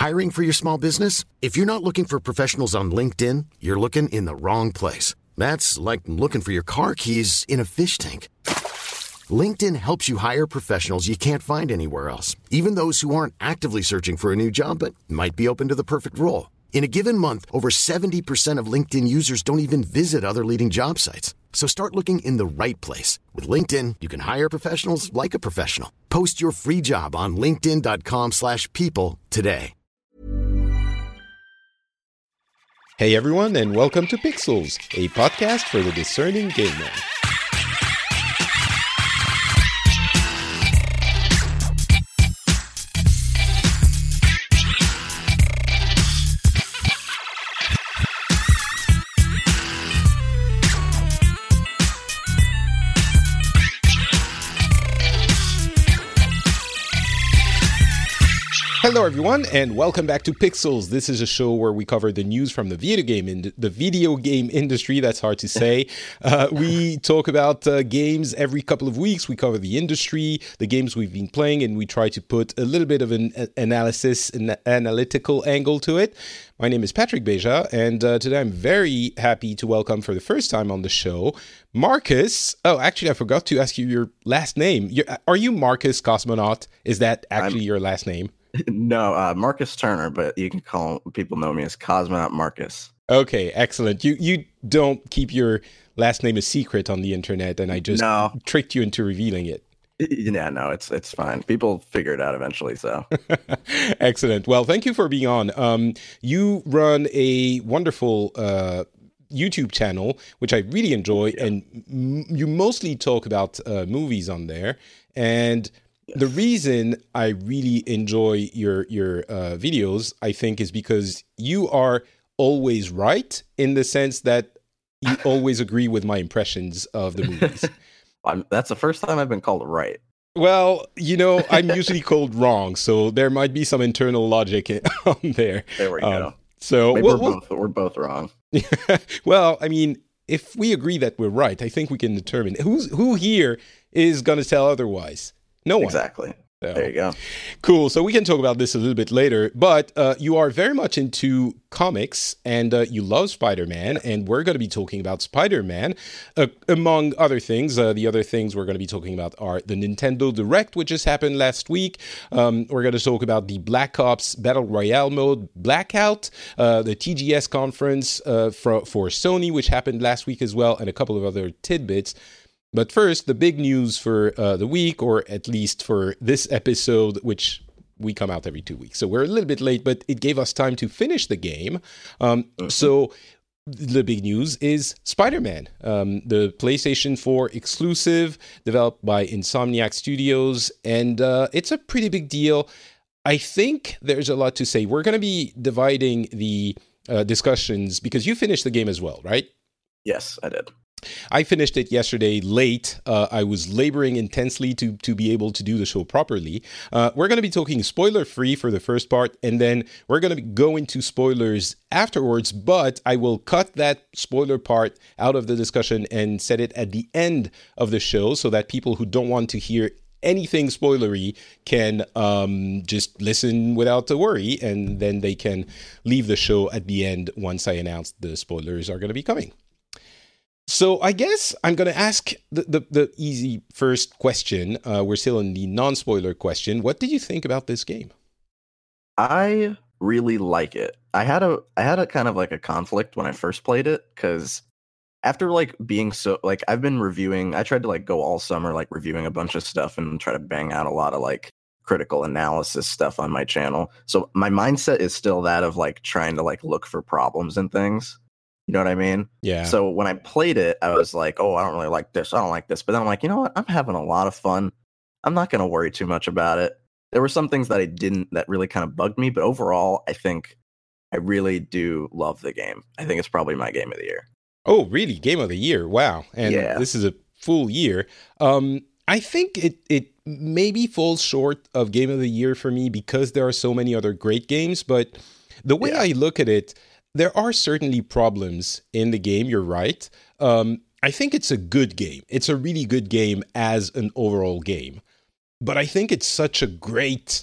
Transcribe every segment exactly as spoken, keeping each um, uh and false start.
Hiring for your small business? If you're not looking for professionals on LinkedIn, you're looking in the wrong place. That's like looking for your car keys in a fish tank. LinkedIn helps you hire professionals you can't find anywhere else, even those who aren't actively searching for a new job but might be open to the perfect role. In a given month, over seventy percent of LinkedIn users don't even visit other leading job sites. So start looking in the right place. With LinkedIn, you can hire professionals like a professional. Post your free job on linkedin.com slash people today. Hey everyone, and welcome to Pixels, a podcast for the discerning gamer. Hello everyone, and welcome back to Pixels. This is a show where we cover the news from the video game in the video game industry. That's hard to say. Uh, we talk about uh, games every couple of weeks. We cover the industry, the games we've been playing, and we try to put a little bit of an a- analysis, an analytical angle to it. My name is Patrick Beja, and uh, today I'm very happy to welcome for the first time on the show Marcus. Oh, actually, I forgot to ask you your last name. You're, are you Marcus Cosmonaut? Is that actually I'm- your last name? No, uh, Marcus Turner, but you can call people know me as Cosmonaut Marcus. Okay, excellent. You you don't keep your last name a secret on the internet, and I just no. tricked you into revealing it. Yeah, no, it's it's fine. People figure it out eventually. So excellent. Well, thank you for being on. Um, you run a wonderful Uh, YouTube channel, which I really enjoy, yeah. and m- you mostly talk about uh, movies on there. And yes. The reason I really enjoy your your uh, videos, I think, is because you are always right in the sense that you always agree with my impressions of the movies. I'm, that's the first time I've been called right. Well, you know, I'm usually called wrong, so there might be some internal logic on there. There we um, go. So Maybe we'll, we're, both, we're both wrong. Well, I mean, if we agree that we're right, I think we can determine who's who here is going to tell otherwise. No one. Exactly. So, there you go. Cool. So we can talk about this a little bit later, but uh, you are very much into comics and uh, you love Spider-Man, and we're going to be talking about Spider-Man, uh, among other things. Uh, the other things we're going to be talking about are the Nintendo Direct, which just happened last week. Um, we're going to talk about the Black Ops Battle Royale mode Blackout, uh, the T G S conference uh, for, for Sony, which happened last week as well, and a couple of other tidbits. But first, the big news for uh, the week, or at least for this episode, which we come out every two weeks. So we're a little bit late, but it gave us time to finish the game. Um, mm-hmm. So the big news is Spider-Man, um, the PlayStation four exclusive, developed by Insomniac Studios, and uh, it's a pretty big deal. I think there's a lot to say. We're going to be dividing the uh, discussions, because you finished the game as well, right? Yes, I did. I finished it yesterday late. Uh, I was laboring intensely to to be able to do the show properly. Uh, we're going to be talking spoiler-free for the first part, and then we're going to go into spoilers afterwards, but I will cut that spoiler part out of the discussion and set it at the end of the show so that people who don't want to hear anything spoilery can um, just listen without a worry, and then they can leave the show at the end once I announce the spoilers are going to be coming. So I guess I'm going to ask the, the, the easy first question. Uh, we're still in the non-spoiler question. What did you think about this game? I really like it. I had a I had a kind of like a conflict when I first played it, because after like being so like I've been reviewing, I tried to like go all summer like reviewing a bunch of stuff and try to bang out a lot of like critical analysis stuff on my channel. So my mindset is still that of like trying to like look for problems and things. You know what I mean? Yeah. So when I played it, I was like, oh, I don't really like this. I don't like this. But then I'm like, you know what? I'm having a lot of fun. I'm not going to worry too much about it. There were some things that I didn't, that really kind of bugged me. But overall, I think I really do love the game. I think it's probably my game of the year. Oh, really? Game of the year? Wow. And yeah. This is a full year. Um, I think it, it maybe falls short of game of the year for me because there are so many other great games. But the way yeah. I look at it, there are certainly problems in the game. You're right. Um, I think it's a good game. It's a really good game as an overall game. But I think it's such a great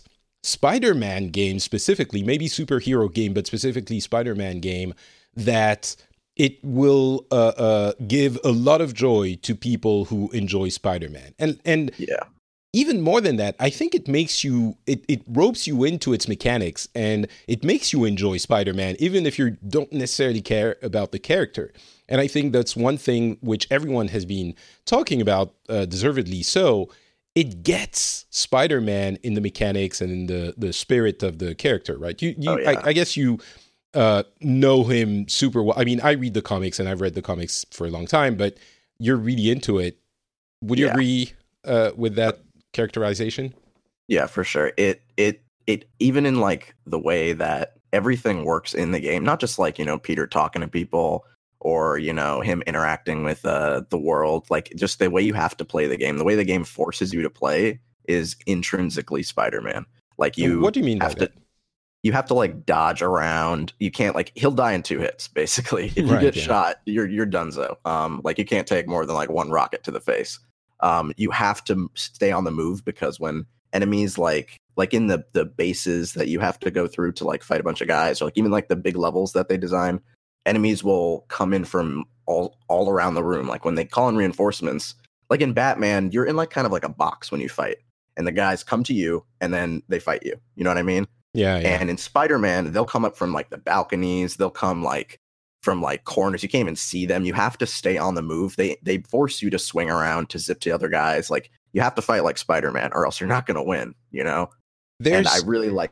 Spider-Man game specifically, maybe superhero game, but specifically Spider-Man game, that it will uh, uh, give a lot of joy to people who enjoy Spider-Man. And and Yeah. even more than that, I think it makes you, it, it ropes you into its mechanics, and it makes you enjoy Spider-Man, even if you don't necessarily care about the character. And I think that's one thing which everyone has been talking about, uh, deservedly so. It gets Spider-Man in the mechanics and in the, the spirit of the character, right? You, you Oh, yeah. I, I guess you uh, know him super well. I mean, I read the comics, and I've read the comics for a long time, but you're really into it. Would you Yeah. agree uh, with that characterization? Yeah, for sure. It it it even in like the way that everything works in the game, not just like, you know, Peter talking to people or, you know, him interacting with uh, the world, like just the way you have to play the game, the way the game forces you to play is intrinsically Spider-Man. Like you What do you mean by have to that? you have to like dodge around. You can't like he'll die in two hits, basically. If you Right, get yeah. shot, you're you're donezo. Um, like you can't take more than like one rocket to the face. Um, you have to stay on the move because when enemies like like in the the bases that you have to go through to like fight a bunch of guys, or like even like the big levels that they design, enemies will come in from all all around the room. Like when they call in reinforcements, like in Batman, you're in like kind of like a box when you fight, and the guys come to you and then they fight you. You know what I mean? Yeah, yeah. And in Spider-Man, they'll come up from like the balconies. They'll come like from like corners. You can't even see them. You have to stay on the move. They they force you to swing around to zip to other guys. Like you have to fight like Spider-Man, or else you're not going to win. You know. There's, and I really like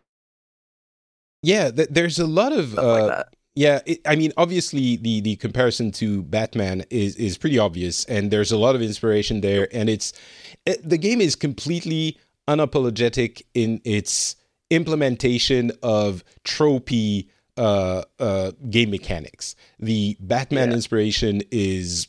yeah, th- there's a lot of stuff uh, like that. yeah. It, I mean, obviously, the the comparison to Batman is is pretty obvious, and there's a lot of inspiration there. And it's it, the game is completely unapologetic in its implementation of tropey uh, uh, game mechanics. The Batman Yeah. inspiration is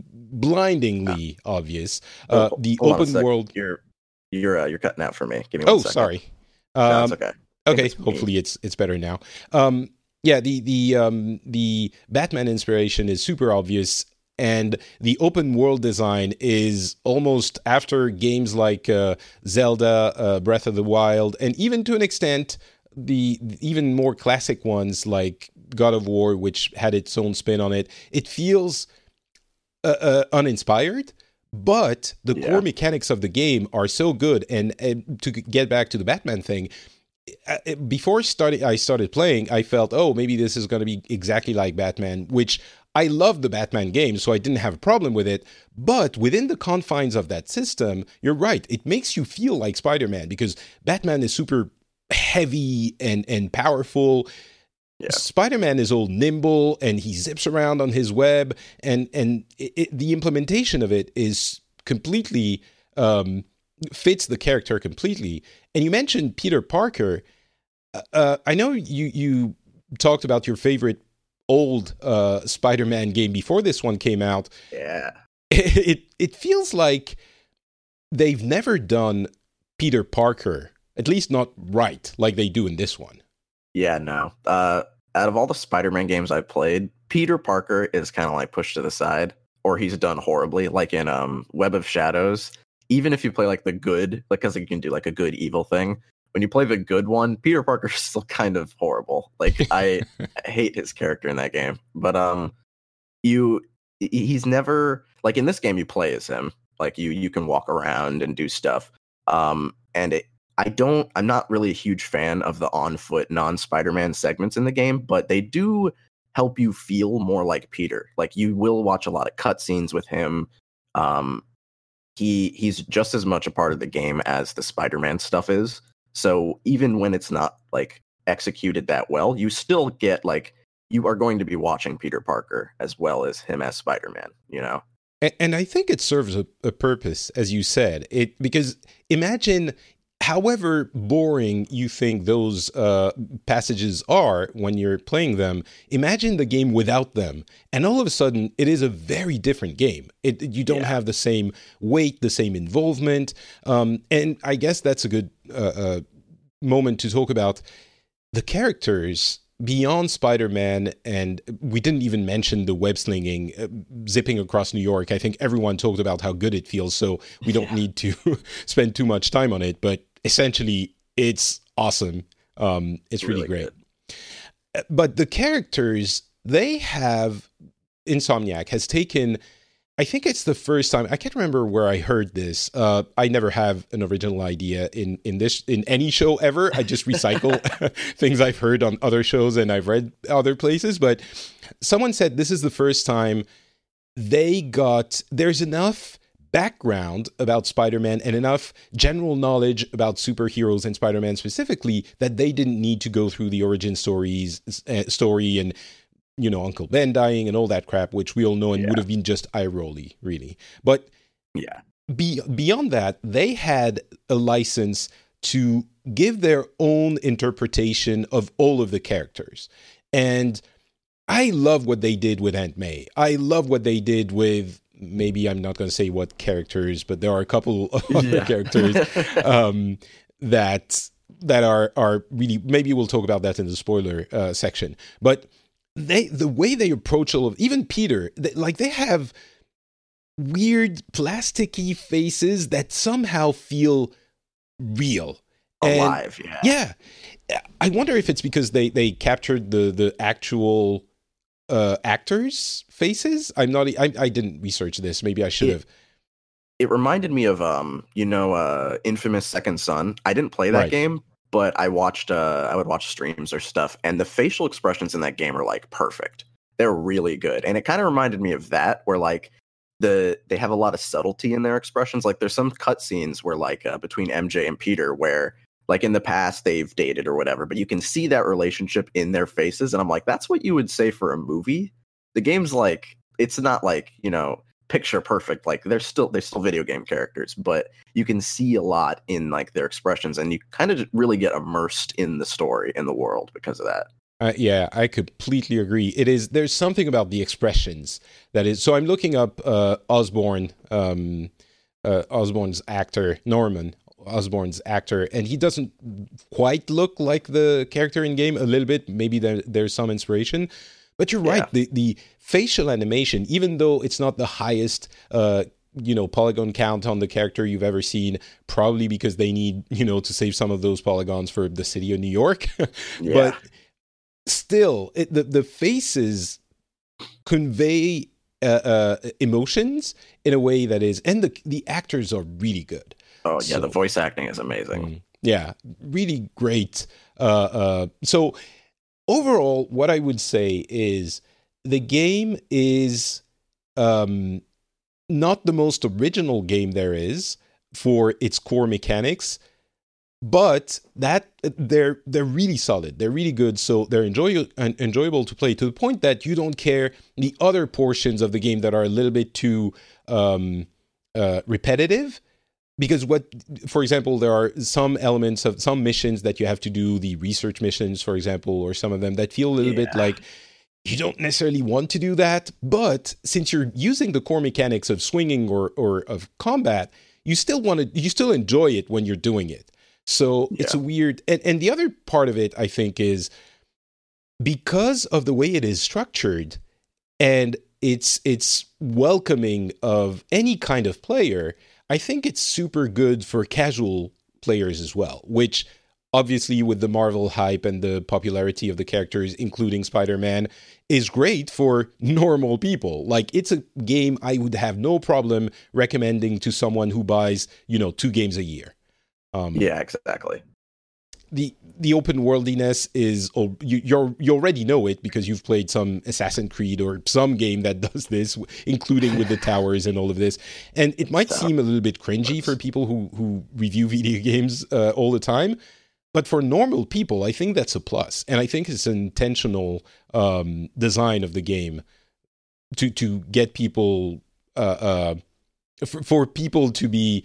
blindingly obvious. Uh, Oh, the hold on a open sec. world. You're you're uh, you're cutting out for me. Give me one Oh, second. sorry. No, Um, it's okay. I think Okay, it's me. hopefully it's it's better now. Um, yeah, the the um, the Batman inspiration is super obvious, and the open world design is almost after games like uh, Zelda, uh, Breath of the Wild, and even to an extent the even more classic ones like God of War, which had its own spin on it. It feels uh, uh, uninspired. But the Yeah. core mechanics of the game are so good, and, and to get back to the Batman thing, uh, before starting, I started playing, I felt, oh, maybe this is going to be exactly like Batman, which I loved the Batman game, so I didn't have a problem with it. But within the confines of that system, you're right, it makes you feel like Spider-Man, because Batman is super heavy and, and powerful. Yeah. Spider-Man is all nimble, and he zips around on his web, and and it, it, the implementation of it is completely um, fits the character completely. And you mentioned Peter Parker. Uh, I know you you talked about your favorite old uh, Spider-Man game before this one came out. Yeah. It, it it feels like they've never done Peter Parker, at least not right, like they do in this one. Yeah, no. Uh, out of all the Spider-Man games I've played, Peter Parker is kind of like pushed to the side, or he's done horribly. Like in um, Web of Shadows, even if you play like the good, like because you can do like a good evil thing. When you play the good one, Peter Parker's still kind of horrible. Like I hate his character in that game. But um, you he's never like in this game you play as him. Like you you can walk around and do stuff. Um, and it. I don't, I'm not really a huge fan of the on foot non Spider-Man segments in the game, but they do help you feel more like Peter. Like you will watch a lot of cutscenes with him. Um, he, he's just as much a part of the game as the Spider-Man stuff is. So even when it's not like executed that well, you still get like, you are going to be watching Peter Parker as well as him as Spider-Man, you know? And, and I think it serves a, a purpose, as you said, it because imagine, however boring you think those uh, passages are when you're playing them, imagine the game without them. And all of a sudden, it is a very different game. It, you don't Yeah. have the same weight, the same involvement. Um, and I guess that's a good uh, uh, moment to talk about the characters beyond Spider-Man. And we didn't even mention the web slinging, uh, zipping across New York. I think everyone talked about how good it feels, so we don't Yeah. need to spend too much time on it. But essentially, it's awesome. Um, it's really, really great. Good. But the characters, they have, Insomniac has taken, I think it's the first time, I can't remember where I heard this. Uh, I never have an original idea in, in this, in any show ever. I just recycle things I've heard on other shows and I've read other places. But someone said this is the first time they got, there's enough background about Spider-Man and enough general knowledge about superheroes and Spider-Man specifically that they didn't need to go through the origin stories uh, story and, you know, Uncle Ben dying and all that crap, which we all know and yeah. would have been just eye-rolly, really. But yeah, be, beyond that, they had a license to give their own interpretation of all of the characters. And I love what they did with Aunt May. I love what they did with, maybe I'm not going to say what characters, but there are a couple of other yeah. characters um, that that are are really, maybe we'll talk about that in the spoiler uh, section. But they, the way they approach all of, even Peter, they, like they have weird plasticky faces that somehow feel real. Alive, and, yeah. Yeah. I wonder if it's because they, they captured the, the actual uh, actors' faces. I'm not, I, I didn't research this. Maybe I should it, have. It reminded me of, um, you know, uh, Infamous Second Son. I didn't play that right. game, but I watched, uh, I would watch streams or stuff, and the facial expressions in that game are like perfect. They're really good. And it kind of reminded me of that, where like the, they have a lot of subtlety in their expressions. Like there's some cutscenes where like uh, between M J and Peter where like in the past they've dated or whatever, but you can see that relationship in their faces. And I'm like, that's what you would say for a movie. The game's like, it's not like, you know, picture perfect. Like they're still, they're still video game characters, but you can see a lot in like their expressions and you kind of really get immersed in the story, in the world because of that. Uh, yeah, I completely agree. It is, there's something about the expressions that is, so I'm looking up uh, Osborn, um, uh, Osborn's actor, Norman Osborn's actor, and he doesn't quite look like the character in game, a little bit. Maybe there, there's some inspiration, but you're right. Yeah. The the facial animation, even though it's not the highest, uh, you know, polygon count on the character you've ever seen, probably because they need, you know, to save some of those polygons for the city of New York. yeah. But still, it, the the faces convey uh, uh, emotions in a way that is, and the the actors are really good. Oh, yeah, so, the voice acting is amazing. Mm, yeah, really great. Uh, uh, so overall, what I would say is the game is um, not the most original game there is for its core mechanics, but that they're they're really solid. They're really good, so they're enjoy, enjoyable to play to the point that you don't care the other portions of the game that are a little bit too um, uh, repetitive. Because what, for example, there are some elements of some missions that you have to do, the research missions, for example, or some of them that feel a little yeah. bit like you don't necessarily want to do that. But since you're using the core mechanics of swinging or, or of combat, you still want to, you still enjoy it when you're doing it. So yeah. it's a weird, and, and the other part of it, I think, is because of the way it is structured and it's it's welcoming of any kind of player, I think it's super good for casual players as well, which obviously with the Marvel hype and the popularity of the characters, including Spider-Man, is great for normal people. Like, it's a game I would have no problem recommending to someone who buys, you know, two games a year. Um, yeah, exactly. The the open worldiness is, oh, you you're, you already know it because you've played some Assassin's Creed or some game that does this, including with the towers and all of this. And it might seem a little bit cringy for people who, who review video games uh, all the time. But for normal people, I think that's a plus. And I think it's an intentional um, design of the game to to get people, uh, uh, for, for people to be,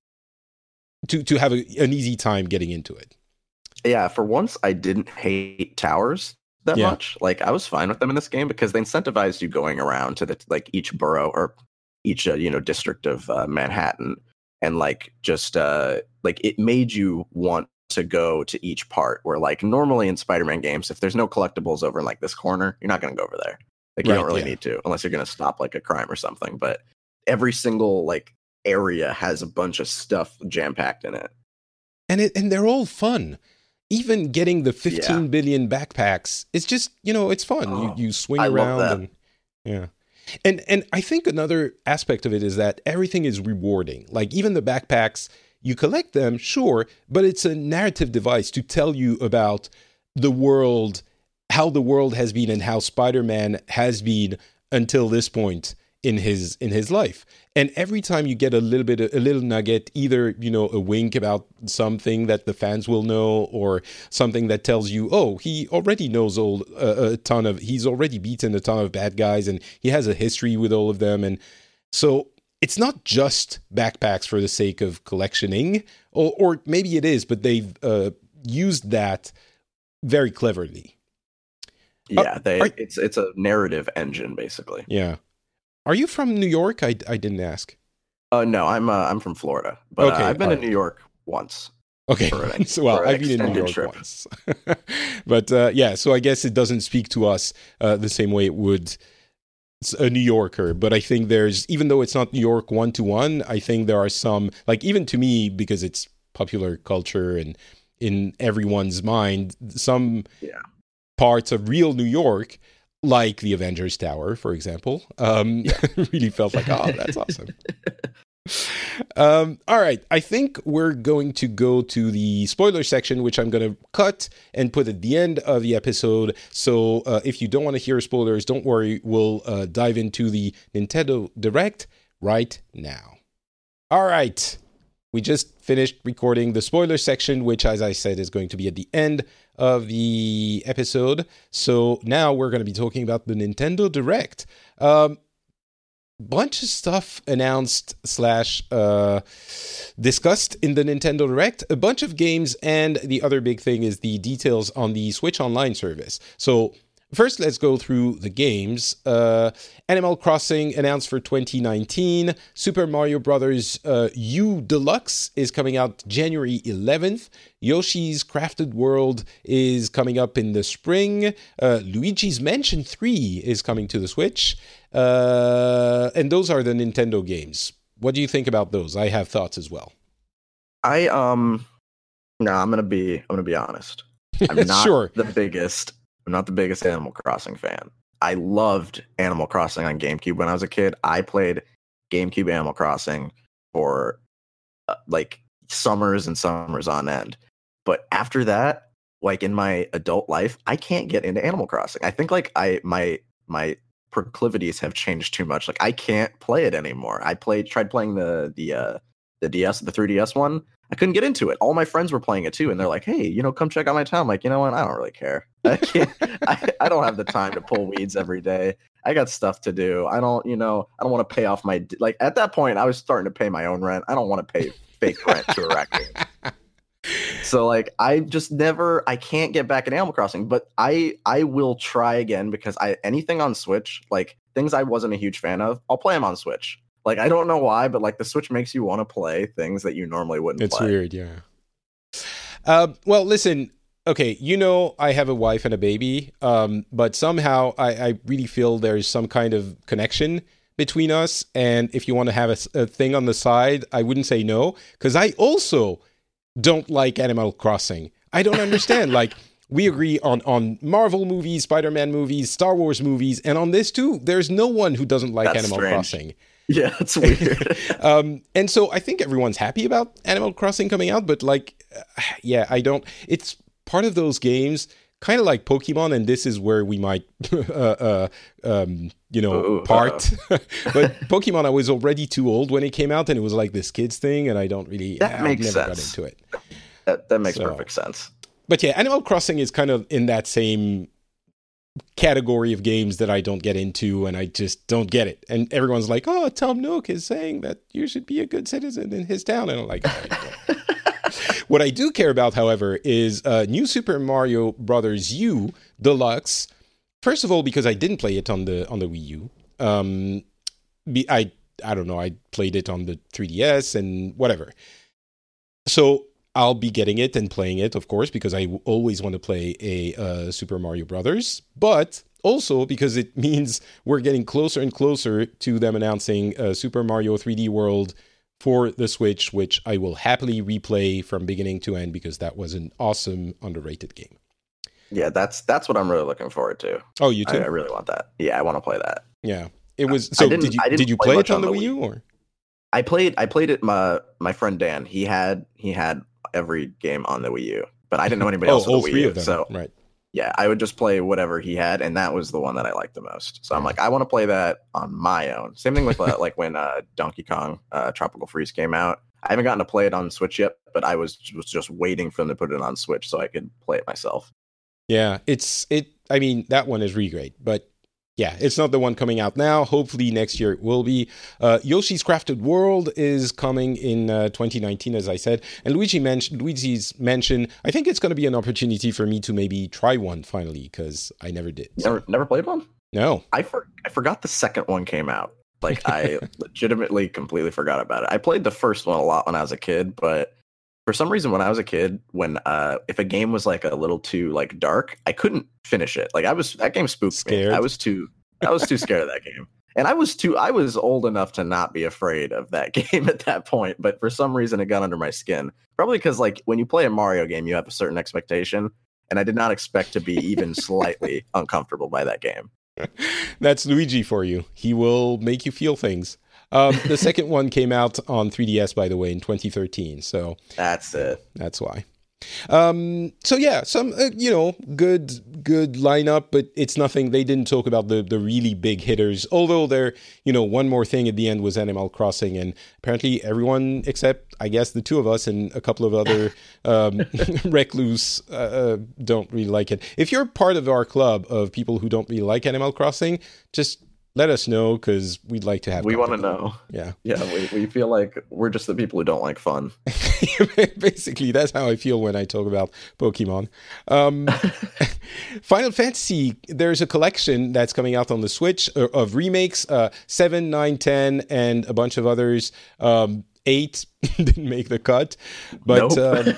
to, to have a, an easy time getting into it. Yeah, for once, I didn't hate towers that yeah. much. Like, I was fine with them in this game because they incentivized you going around to the like each borough or each uh, you know district of uh, Manhattan, and like just uh, like it made you want to go to each part. Where like normally in Spider-Man games, if there's no collectibles over in like this corner, you're not going to go over there. Like you right, don't really yeah. need to unless you're going to stop like a crime or something. But every single like area has a bunch of stuff jam packed in it, and it and they're all fun. even getting the fifteen Yeah. billion backpacks, it's just, you know, it's fun. Oh, you you swing I love around that. and yeah. And and I think another aspect of it is that everything is rewarding. Like even the backpacks, you collect them, sure, but it's a narrative device to tell you about the world, how the world has been and how Spider-Man has been until this point in his in his life. And every time you get a little bit a little nugget, either, you know, a wink about something that the fans will know, or something that tells you, oh, he already knows all uh, a ton of he's already beaten a ton of bad guys and he has a history with all of them. And so it's not just backpacks for the sake of collectioning, or, or maybe it is, but they've uh, used that very cleverly. Yeah, they are- it's it's a narrative engine basically. Yeah. Are you from New York? I, I didn't ask. Uh, no, I'm uh, I'm from Florida, but Okay, uh, I've been all in right. New York once. Okay, For an- so, well, for an I've been in New extended York trip. once. But uh, yeah, so I guess it doesn't speak to us uh, the same way it would a New Yorker. But I think there's, even though it's not New York one-to-one, I think there are some, like even to me, because it's popular culture and in everyone's mind, some Yeah. parts of real New York, like the Avengers Tower, for example, um, really felt like, oh, that's awesome. Um, all right, I think we're going to go to the spoiler section, which I'm going to cut and put at the end of the episode. So uh, if you don't want to hear spoilers, don't worry. We'll uh, dive into the Nintendo Direct right now. All right. We just finished recording the spoiler section, which, as I said, is going to be at the end of the episode. So now we're going to be talking about the Nintendo Direct. Um, bunch of stuff announced slash uh, discussed in the Nintendo Direct. A bunch of games, and the other big thing is the details on the Switch Online service. So first, let's go through the games. Uh, Animal Crossing announced for twenty nineteen. Super Mario Brothers uh, U Deluxe is coming out January eleventh. Yoshi's Crafted World is coming up in the spring. Uh, Luigi's Mansion three is coming to the Switch. Uh, and those are the Nintendo games. What do you think about those? I have thoughts as well. I um, no, I'm gonna be I'm gonna be honest. I'm not Sure. the biggest. I'm not the biggest Animal Crossing fan. I loved Animal Crossing on GameCube when I was a kid. I played GameCube Animal Crossing for uh, like summers and summers on end. But after that, like in my adult life, I can't get into Animal Crossing. I think like I my my proclivities have changed too much. Like I can't play it anymore. I played tried playing the the uh the D S, the three D S one. I couldn't get into it. All my friends were playing it too, and they're like, "Hey, you know, come check out my town." I'm like, you know what? I don't really care. I can't. I, I don't have the time to pull weeds every day. I got stuff to do. I don't, you know, I don't want to pay off my like. At that point, I was starting to pay my own rent. I don't want to pay fake rent to a raccoon. So like, I just never. I can't get back in Animal Crossing, but I I will try again because I anything on Switch, like things I wasn't a huge fan of, I'll play them on Switch. Like, I don't know why, but like the Switch makes you want to play things that you normally wouldn't It's play. weird, yeah. Uh, well, listen, okay, you know I have a wife and a baby, um, but somehow I, I really feel there's some kind of connection between us, and if you want to have a, a thing on the side, I wouldn't say no, because I also don't like Animal Crossing. I don't understand, like... We agree on, on Marvel movies, Spider-Man movies, Star Wars movies, and on this too, there's no one who doesn't like That's Animal strange. Crossing. Yeah, it's weird. um, and so I think everyone's happy about Animal Crossing coming out, but like, uh, yeah, I don't. It's part of those games, kind of like Pokemon, and this is where we might, uh, uh, um, you know, Ooh, part. But Pokemon, I was already too old when it came out, and it was like this kids thing, and I don't really. That I makes never sense. got into it. that that makes So- perfect sense. But yeah, Animal Crossing is kind of in that same category of games that I don't get into, and I just don't get it. And everyone's like, "Oh, Tom Nook is saying that you should be a good citizen in his town," and I'm like, "I don't." What I do care about, however, is uh, New Super Mario Brothers U Deluxe. First of all, because I didn't play it on the on the Wii U. Um, be, I I don't know. I played it on the three D S and whatever. So I'll be getting it and playing it, of course, because I w- always want to play a uh, Super Mario Brothers, but also because it means we're getting closer and closer to them announcing uh, Super Mario three D World for the Switch, which I will happily replay from beginning to end because that was an awesome, underrated game. Yeah, that's that's what I'm really looking forward to. Oh, you too? I, I really want that. Yeah, I want to play that. Yeah, it was. So did you did you play, play it on the Wii U or? I played I played it. My my friend Dan, he had he had every game on the Wii U, but I didn't know anybody oh, else with all the Wii three U. Of them. So right. Yeah, I would just play whatever he had, and that was the one that I liked the most. So I'm like, I want to play that on my own. Same thing with uh, like when uh, Donkey Kong uh, Tropical Freeze came out. I haven't gotten to play it on Switch yet, but I was was just waiting for them to put it on Switch so I could play it myself. Yeah, it's it. I mean, that one is really great, but yeah, it's not the one coming out now. Hopefully next year it will be. Uh, Yoshi's Crafted World is coming in uh, twenty nineteen, as I said. And Luigi mentioned Luigi's mentioned. I think it's going to be an opportunity for me to maybe try one finally because I never did. So. Never, never played one. No, I for, I forgot the second one came out. Like I legitimately completely forgot about it. I played the first one a lot when I was a kid, but for some reason when I was a kid, when uh, if a game was like a little too like dark, I couldn't finish it. Like I was that game spooked scared. me. I was too I was too scared of that game. And I was too I was old enough to not be afraid of that game at that point, but for some reason it got under my skin. Probably because like when you play a Mario game, you have a certain expectation, and I did not expect to be even slightly uncomfortable by that game. That's Luigi for you. He will make you feel things. Um, the second one came out on three D S, by the way, in twenty thirteen. So that's it. That's why. Um, so yeah, some uh, you know, good good lineup, but it's nothing. They didn't talk about the the really big hitters. Although there, you know, one more thing at the end was Animal Crossing, and apparently everyone except I guess the two of us and a couple of other um, recluse uh, uh, don't really like it. If you're part of our club of people who don't really like Animal Crossing, just let us know because we'd like to have. We want to know. Yeah, yeah. We we feel like we're just the people who don't like fun. Basically, that's how I feel when I talk about Pokemon. Um, Final Fantasy. There's a collection that's coming out on the Switch of, of remakes. Uh, seven, nine, ten, and a bunch of others. Um, Eight didn't make the cut, but nope. um,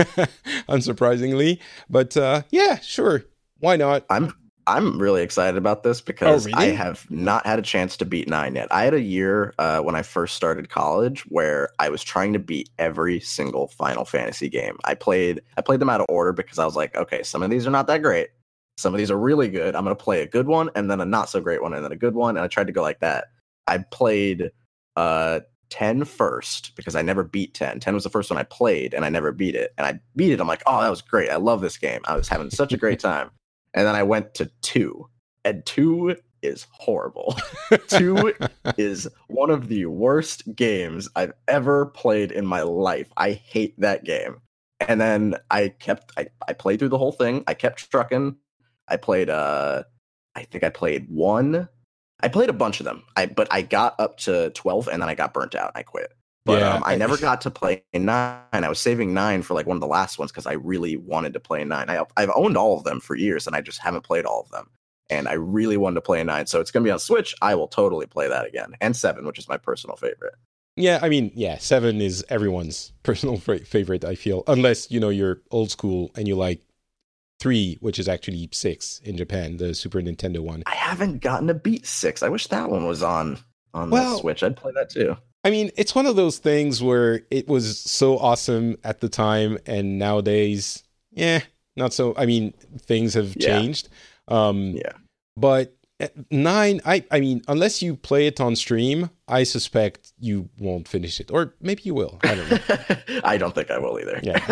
unsurprisingly. But uh, yeah, sure. Why not? I'm. I'm really excited about this because oh, really? I have not had a chance to beat nine yet. I had a year uh, when I first started college where I was trying to beat every single Final Fantasy game. I played I played them out of order because I was like, okay, some of these are not that great. Some of these are really good. I'm going to play a good one and then a not so great one and then a good one. And I tried to go like that. I played uh, ten first because I never beat ten. ten was the first one I played and I never beat it. And I beat it. I'm like, oh, that was great. I love this game. I was having such a great time. And then I went to two, and two is horrible. Two is one of the worst games I've ever played in my life. I hate that game. And then I kept, I, I played through the whole thing. I kept trucking. I played, uh, I think I played one. I played a bunch of them. I but I got up to twelve, and then I got burnt out. I quit. But yeah. um, I never got to play nine. I was saving nine for like one of the last ones because I really wanted to play nine. I, I've owned all of them for years, and I just haven't played all of them. And I really wanted to play nine, so it's going to be on Switch. I will totally play that again. And seven, which is my personal favorite. Yeah, I mean, yeah, seven is everyone's personal fa- favorite, I feel. Unless, you know, you're old school and you like three, which is actually six in Japan, the Super Nintendo one. I haven't gotten to beat six. I wish that one was on, on well, the Switch. I'd play that too. I mean, it's one of those things where it was so awesome at the time, and nowadays, yeah, not so. I mean, things have yeah. changed. Um, yeah. But nine, I, I mean, unless you play it on stream, I suspect you won't finish it. Or maybe you will. I don't know. I don't think I will either. Yeah.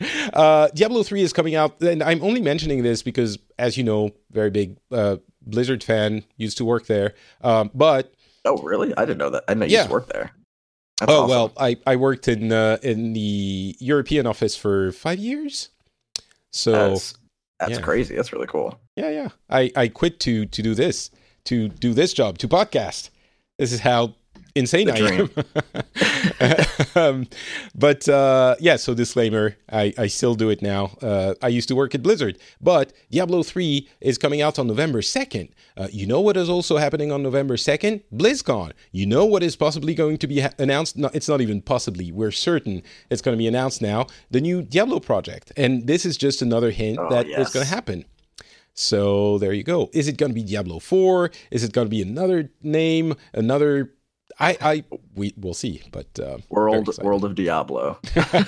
Uh, Diablo three is coming out. And I'm only mentioning this because, as you know, very big uh, Blizzard fan, used to work there. Um, but Oh, really? I didn't know that. I didn't know you yeah. used to work there. That's oh, awesome. well, I, I worked in uh, in the European office for five years. So that's, that's yeah. crazy. That's really cool. Yeah, yeah. I, I quit to to do this, to do this job, to podcast. This is how insane I am. um, but uh, yeah, so disclaimer, I, I still do it now. Uh, I used to work at Blizzard, but Diablo three is coming out on November second. Uh, you know what is also happening on November second? BlizzCon. You know what is possibly going to be ha- announced? No, it's not even possibly. We're certain it's going to be announced now. The new Diablo project. And this is just another hint oh, that yes. it's going to happen. So there you go. Is it going to be Diablo four? Is it going to be another name? Another... I, I we we'll see, but uh, World World of Diablo.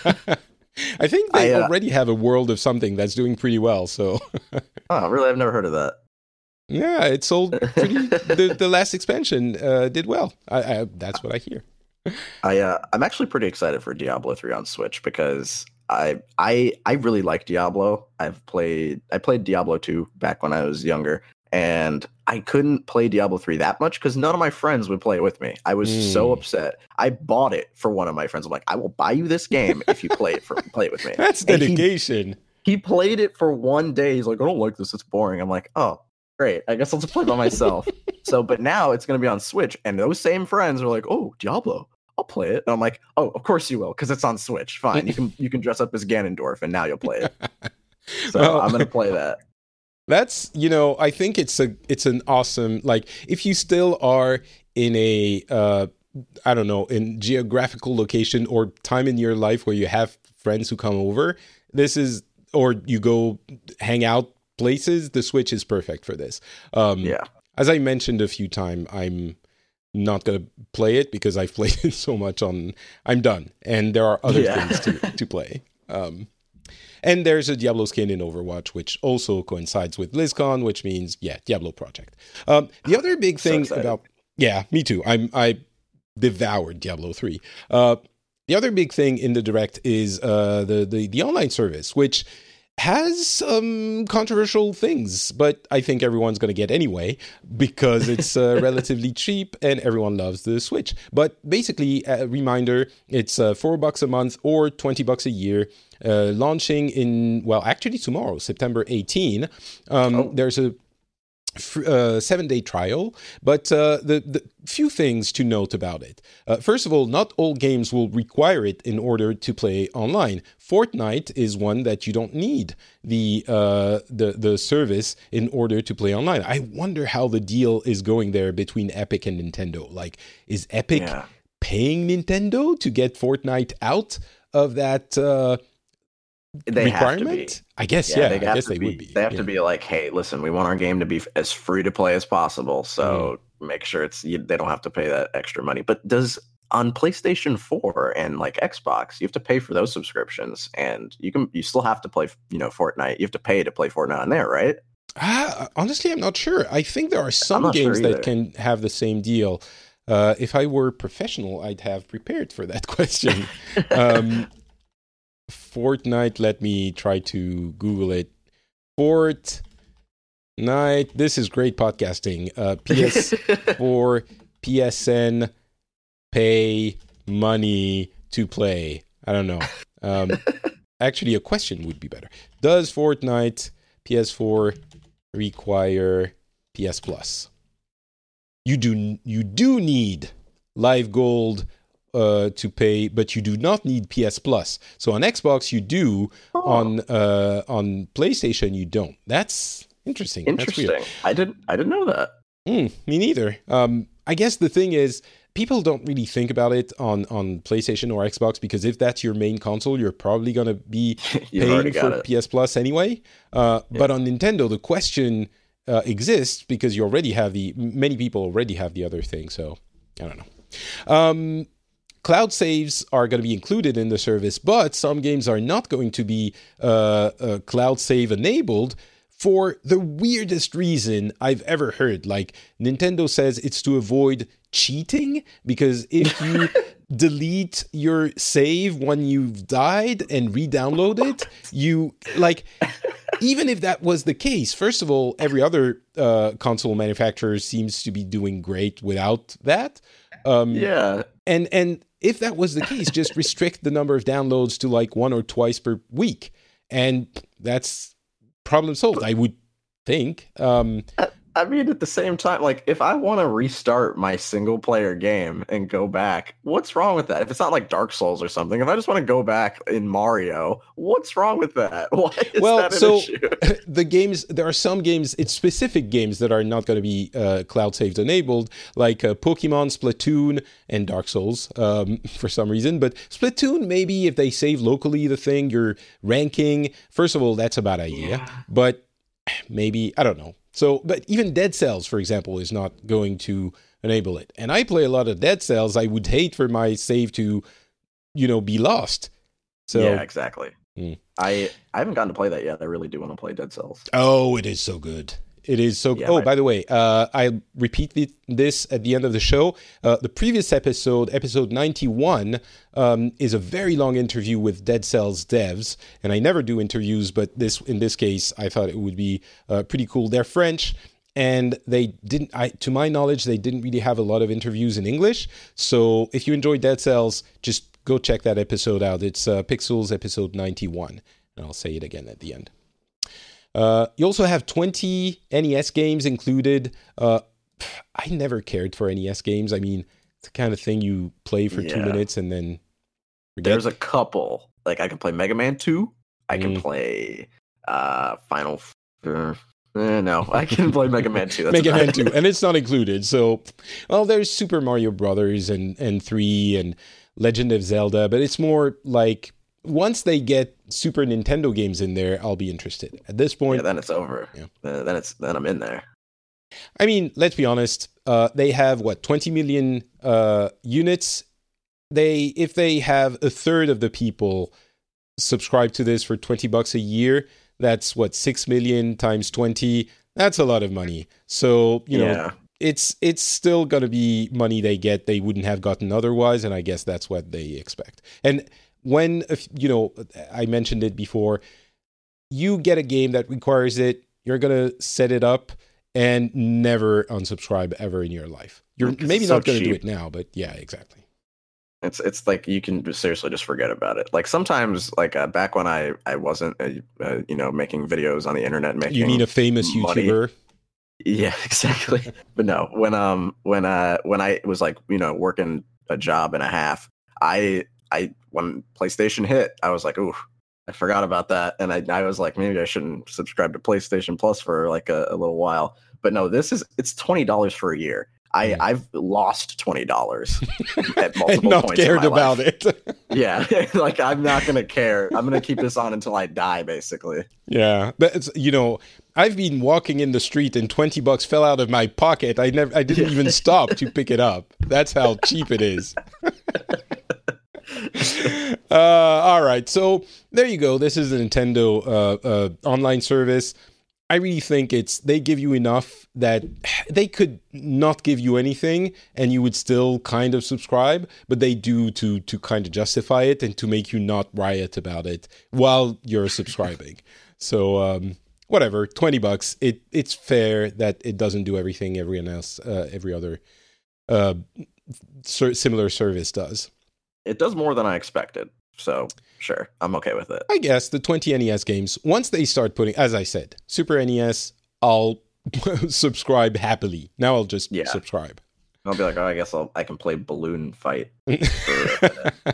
I think they I, uh, already have a world of something that's doing pretty well. So, oh, really? I've never heard of that. Yeah, it sold pretty. the, the last expansion uh, did well. I, I, that's what I hear. I uh, I'm actually pretty excited for Diablo three on Switch because I I I really like Diablo. I've played I played Diablo two back when I was younger, and I couldn't play Diablo three that much because none of my friends would play it with me. I was mm. so upset. I bought it for one of my friends. I'm like, I will buy you this game if you play it for play it with me. That's dedication. He, he played it for one day. He's like, I don't like this. It's boring. I'm like, oh, great. I guess I'll just play by myself. So, but now it's going to be on Switch, and those same friends are like, oh, Diablo, I'll play it. And I'm like, oh, of course you will, because it's on Switch. Fine, you can you can dress up as Ganondorf, and now you'll play it. So well, I'm going to play that. That's, you know, I think it's a it's an awesome, like, if you still are in a, uh, I don't know, in geographical location or time in your life where you have friends who come over, this is, or you go hang out places, the Switch is perfect for this. Um, yeah. As I mentioned a few times, I'm not going to play it because I've played it so much on, I'm done. And there are other yeah. things to, to play. Um And there's a Diablo skin in Overwatch, which also coincides with BlizzCon, which means, yeah, Diablo Project. Um, the other big thing so about... Yeah, me too. I'm, I devoured Diablo three. Uh, the other big thing in the Direct is uh, the, the, the online service, which has some controversial things, but I think everyone's going to get anyway because it's uh, relatively cheap and everyone loves the Switch. But basically, a reminder, it's uh, four bucks a month or twenty bucks a year, uh, launching in, well, actually tomorrow, September eighteenth. Um, oh. There's a Uh, seven-day trial, but uh, the, the few things to note about it. Uh, first of all, not all games will require it in order to play online. Fortnite is one that you don't need the uh, the the service in order to play online. I wonder how the deal is going there between Epic and Nintendo. Like, is Epic yeah. paying Nintendo to get Fortnite out of that uh, They requirement? have to be. I guess, yeah. yeah. They I guess to they be, would be. They have yeah. to be like, hey, listen, we want our game to be as free to play as possible. So mm. make sure it's you, they don't have to pay that extra money. But does on PlayStation four and like Xbox, you have to pay for those subscriptions, and you can you still have to play, you know, Fortnite. You have to pay to play Fortnite on there, right? Ah, honestly, I'm not sure. I think there are some games sure that can have the same deal. Uh, if I were professional, I'd have prepared for that question. um, Fortnite, let me try to Google it. Fortnite, this is great podcasting. Uh, P S four, P S N, pay money to play. I don't know. Um, actually, a question would be better. Does Fortnite P S four require P S Plus? You do, you do need Live Gold Uh, to pay, but you do not need P S Plus. So on Xbox you do, oh. on uh, on PlayStation you don't. That's interesting. Interesting. That's I didn't. I didn't know that. Mm, me neither. Um, I guess the thing is, people don't really think about it on, on PlayStation or Xbox because if that's your main console, you're probably gonna be paying for it. P S Plus anyway. Uh, yeah. But on Nintendo, the question uh, exists because you already have the many people already have the other thing. So I don't know. Um, Cloud saves are going to be included in the service, but some games are not going to be uh, uh, cloud save enabled for the weirdest reason I've ever heard. Like, Nintendo says it's to avoid cheating, because if you delete your save when you've died and re-download it, you, like, even if that was the case, first of all, every other uh, console manufacturer seems to be doing great without that. Um, yeah. And, and, if that was the case, just restrict the number of downloads to like one or twice per week. And that's problem solved, I would think. Um, I, I mean, at the same time, like, if I want to restart my single player game and go back, what's wrong with that? If it's not like Dark Souls or something, if I just want to go back in Mario, what's wrong with that? Why is well, that an so issue? The games, there are some games, it's specific games that are not going to be uh, cloud saved enabled, like uh, Pokemon, Splatoon, and Dark Souls um, for some reason. But Splatoon, maybe if they save locally the thing, your ranking, first of all, that's a bad idea. Yeah. But maybe, I don't know. So, but even Dead Cells, for example, is not going to enable it. And I play a lot of Dead Cells. I would hate for my save to, you know, be lost. So yeah, exactly. Mm. I I haven't gotten to play that yet. I really do want to play Dead Cells. Oh, it is so good. It is so. Yeah, oh, my- by the way, uh, I repeat the, this at the end of the show. Uh, the previous episode, episode ninety-one, um, is a very long interview with Dead Cells devs, and I never do interviews, but this in this case, I thought it would be uh, pretty cool. They're French, and they didn't. I, to my knowledge, they didn't really have a lot of interviews in English. So if you enjoyed Dead Cells, just go check that episode out. It's uh, Pixels episode ninety-one, and I'll say it again at the end. Uh, you also have twenty N E S games included. Uh, I never cared for N E S games. I mean, it's the kind of thing you play for Yeah. two minutes and then forget. There's a couple. Like I can play Mega Man two. I can Mm. play uh Final. F- uh, eh, no, I can play Mega Man two. That's Mega about Man it. two, and it's not included. So, well, there's Super Mario Brothers and, and three and Legend of Zelda, but it's more like once they get Super Nintendo games in there, I'll be interested. At this point, Yeah, then it's over. Yeah. Uh, then it's then I'm in there. I mean, let's be honest. Uh, they have what twenty million uh, units. They if they have a third of the people subscribe to this for twenty bucks a year, that's what six million times twenty. That's a lot of money. So you know, Yeah. it's it's still going to be money they get they wouldn't have gotten otherwise, and I guess that's what they expect. And when if, you know, I mentioned it before, you get a game that requires it, you're going to set it up and never unsubscribe ever in your life. You're Because maybe it's so not going to do cheap. it now, but yeah, exactly. It's it's like you can just seriously just forget about it. Like sometimes, like uh, back when I I wasn't uh, uh, you know making videos on the internet, making You mean a famous money. YouTuber? Yeah, exactly. But no, when um when uh when I was like you know working a job and a half, I I when PlayStation hit, I was like, ooh, I forgot about that, and I I was like, maybe I shouldn't subscribe to PlayStation Plus for like a, a little while. But no, this is it's twenty dollars for a year. I Mm. I've lost twenty dollars at multiple And not points in cared my about life. it. Yeah, like I'm not gonna care. I'm gonna keep this on until I die, basically. Yeah, but it's, you know, I've been walking in the street and twenty bucks fell out of my pocket. I never, I didn't Yeah. even stop to pick it up. That's how cheap it is. uh, all right, so there you go. This is a Nintendo uh, uh, online service. I really think it's they give you enough that they could not give you anything and you would still kind of subscribe, but they do to to kind of justify it and to make you not riot about it while you're subscribing. So um, whatever, twenty bucks. It it's fair that it doesn't do everything everyone else, uh, every other uh, ser- similar service does. It does more than I expected, so sure, I'm okay with it. I guess the twenty N E S games, once they start putting, as I said, Super N E S, I'll subscribe happily. Now I'll just Yeah. subscribe. I'll be like, oh, I guess I'll, I can play Balloon Fight. For,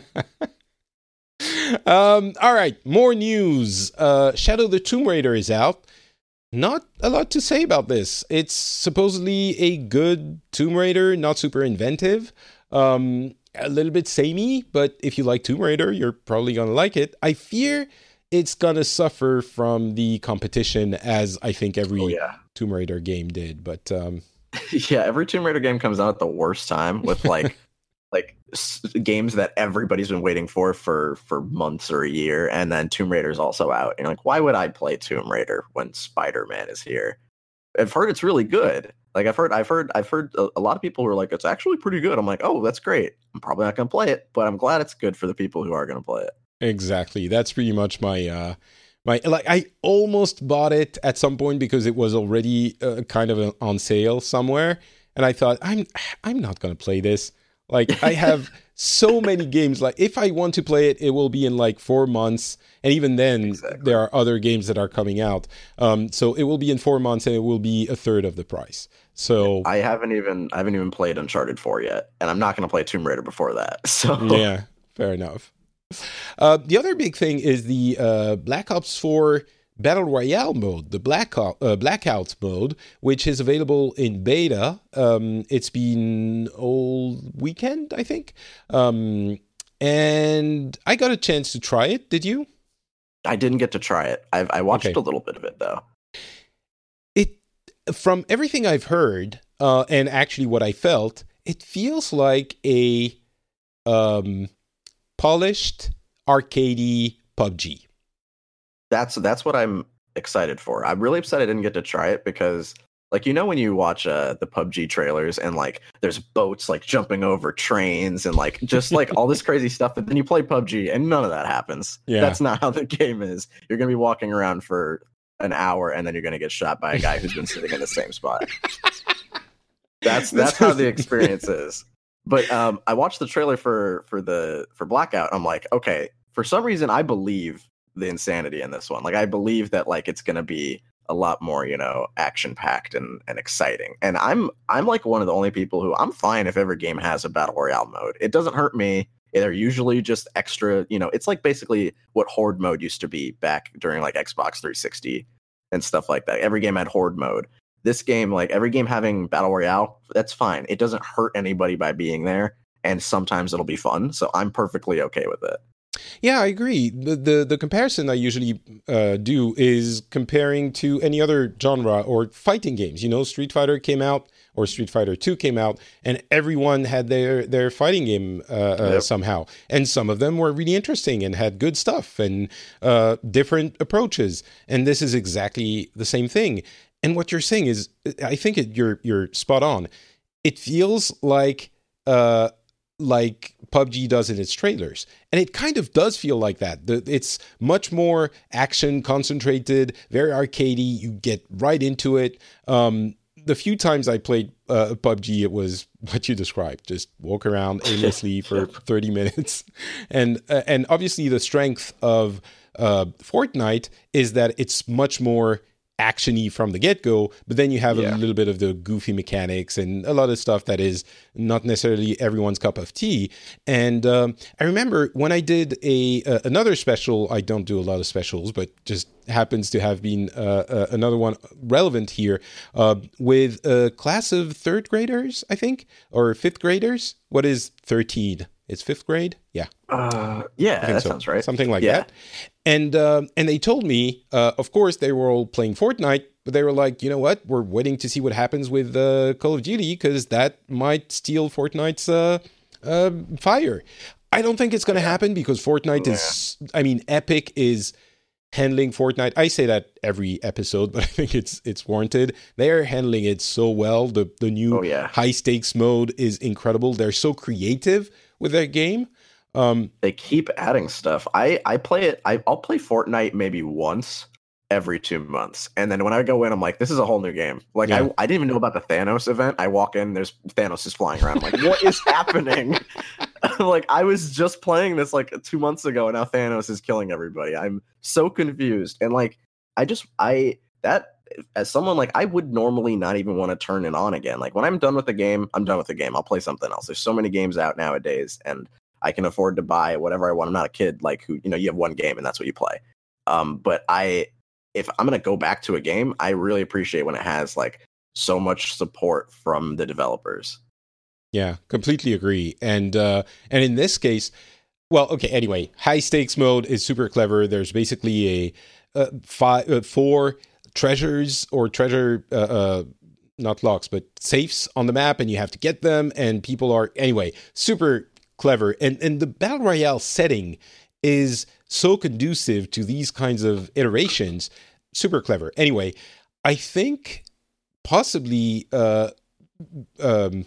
um, all right, more news. Uh, Shadow the Tomb Raider is out. Not a lot to say about this. It's supposedly a good Tomb Raider, not super inventive. Um, a little bit samey, but if you like Tomb Raider, you're probably going to like it. I fear it's going to suffer from the competition, as I think every oh yeah, Tomb Raider game did. But um, yeah. Every Tomb Raider game comes out at the worst time with like like s- games that everybody's been waiting for for for months or a year, and then Tomb Raider's also out. And you're like, why would I play Tomb Raider when Spider-Man is here? I've heard it's really good. Like I've heard, I've heard, I've heard a, a lot of people who are like, it's actually pretty good. I'm like, oh, that's great. I'm probably not going to play it, but I'm glad it's good for the people who are going to play it. exactly, that's pretty much my uh, my like. I almost bought it at some point because it was already uh, kind of on sale somewhere, and I thought I'm I'm not going to play this. Like I have so many games. Like if I want to play it, it will be in like four months, and even then, Exactly. there are other games that are coming out. Um, so it will be in four months, and it will be a third of the price. So I haven't even, I haven't even played Uncharted four yet, and I'm not going to play Tomb Raider before that. So yeah, fair enough. Uh, the other big thing is the uh, Black Ops four Battle Royale mode, the Black O- uh, Blackout mode, which is available in beta. Um, it's been all weekend, I think. Um, and I got a chance to try it. Did you? I didn't get to try it. I've, I watched Okay. a little bit of it though. It, from everything I've heard, uh, and actually what I felt, it feels like a um, polished, arcadey P U B G. That's that's what I'm excited for. I'm really upset I didn't get to try it because, like, you know, when you watch uh, the P U B G trailers and like there's boats like jumping over trains and like just like all this crazy stuff, but then you play P U B G and none of that happens. Yeah. That's not how the game is. You're gonna be walking around for an hour and then you're gonna get shot by a guy who's been sitting in the same spot. That's that's how the experience is. But um, I watched the trailer for for the for Blackout. I'm like, okay, for some reason I believe the insanity in this one. Like I believe that like it's gonna be a lot more, you know, action packed and, and exciting. And I'm I'm like one of the only people who I'm fine if every game has a battle royale mode. It doesn't hurt me. They're usually just extra, you know, it's like basically what Horde mode used to be back during like Xbox three sixty and stuff like that. Every game had Horde mode. This game, like every game having battle royale, that's fine. It doesn't hurt anybody by being there. And sometimes it'll be fun. So I'm perfectly okay with it. Yeah, I agree. The the, the comparison I usually uh, do is comparing to any other genre or fighting games. You know, Street Fighter came out, or Street Fighter two came out, and everyone had their, their fighting game uh, uh, yep. somehow. And some of them were really interesting and had good stuff and uh, different approaches. And this is exactly the same thing. And what you're saying is, I think it, you're you're spot on. It feels like uh, like P U B G does in its trailers, and it kind of does feel like that. The, it's much more action concentrated, very arcadey. You get right into it. Um, the few times I played uh, P U B G, it was what you described: just walk around aimlessly for thirty minutes, and uh, and obviously the strength of uh, Fortnite is that it's much more action-y from the get-go, but then you have yeah. a little bit of the goofy mechanics and a lot of stuff that is not necessarily everyone's cup of tea. And um, I remember when I did a uh, another special, I don't do a lot of specials, but just happens to have been uh, uh, another one relevant here, uh, with a class of third graders, I think, or fifth graders. What is thirteen? It's fifth grade? Yeah. Uh, yeah, that so. sounds right. Something like yeah. that. And uh, and they told me, uh, of course, they were all playing Fortnite, but they were like, you know what? We're waiting to see what happens with uh, Call of Duty because that might steal Fortnite's uh, uh, fire. I don't think it's going to happen because Fortnite yeah. is, I mean, Epic is handling Fortnite. I say that every episode, but I think it's it's warranted. They're handling it so well. The, the new oh, yeah. high stakes mode is incredible. They're so creative with their game. Um, they keep adding stuff. I, I play it. I, I'll play Fortnite maybe once every two months. And then when I go in, I'm like, this is a whole new game. Like, yeah. I, I didn't even know about the Thanos event. I walk in, there's Thanos is flying around. I'm like, what is happening? Like, I was just playing this like two months ago, and now Thanos is killing everybody. I'm so confused. And like, I just, I, that, as someone, like, I would normally not even want to turn it on again. Like, when I'm done with the game, I'm done with the game. I'll play something else. There's so many games out nowadays, and I can afford to buy whatever I want. I'm not a kid like who, you know, you have one game and that's what you play. Um, but I, if I'm going to go back to a game, I really appreciate when it has like so much support from the developers. Yeah, completely agree. And, uh, and in this case, well, okay, anyway, high stakes mode is super clever. There's basically a, uh, five, uh, four treasures or treasure, uh, uh, not locks, but safes on the map, and you have to get them. And people are, anyway, super clever. And and the battle royale setting is so conducive to these kinds of iterations. Super clever. Anyway, I think possibly uh, um,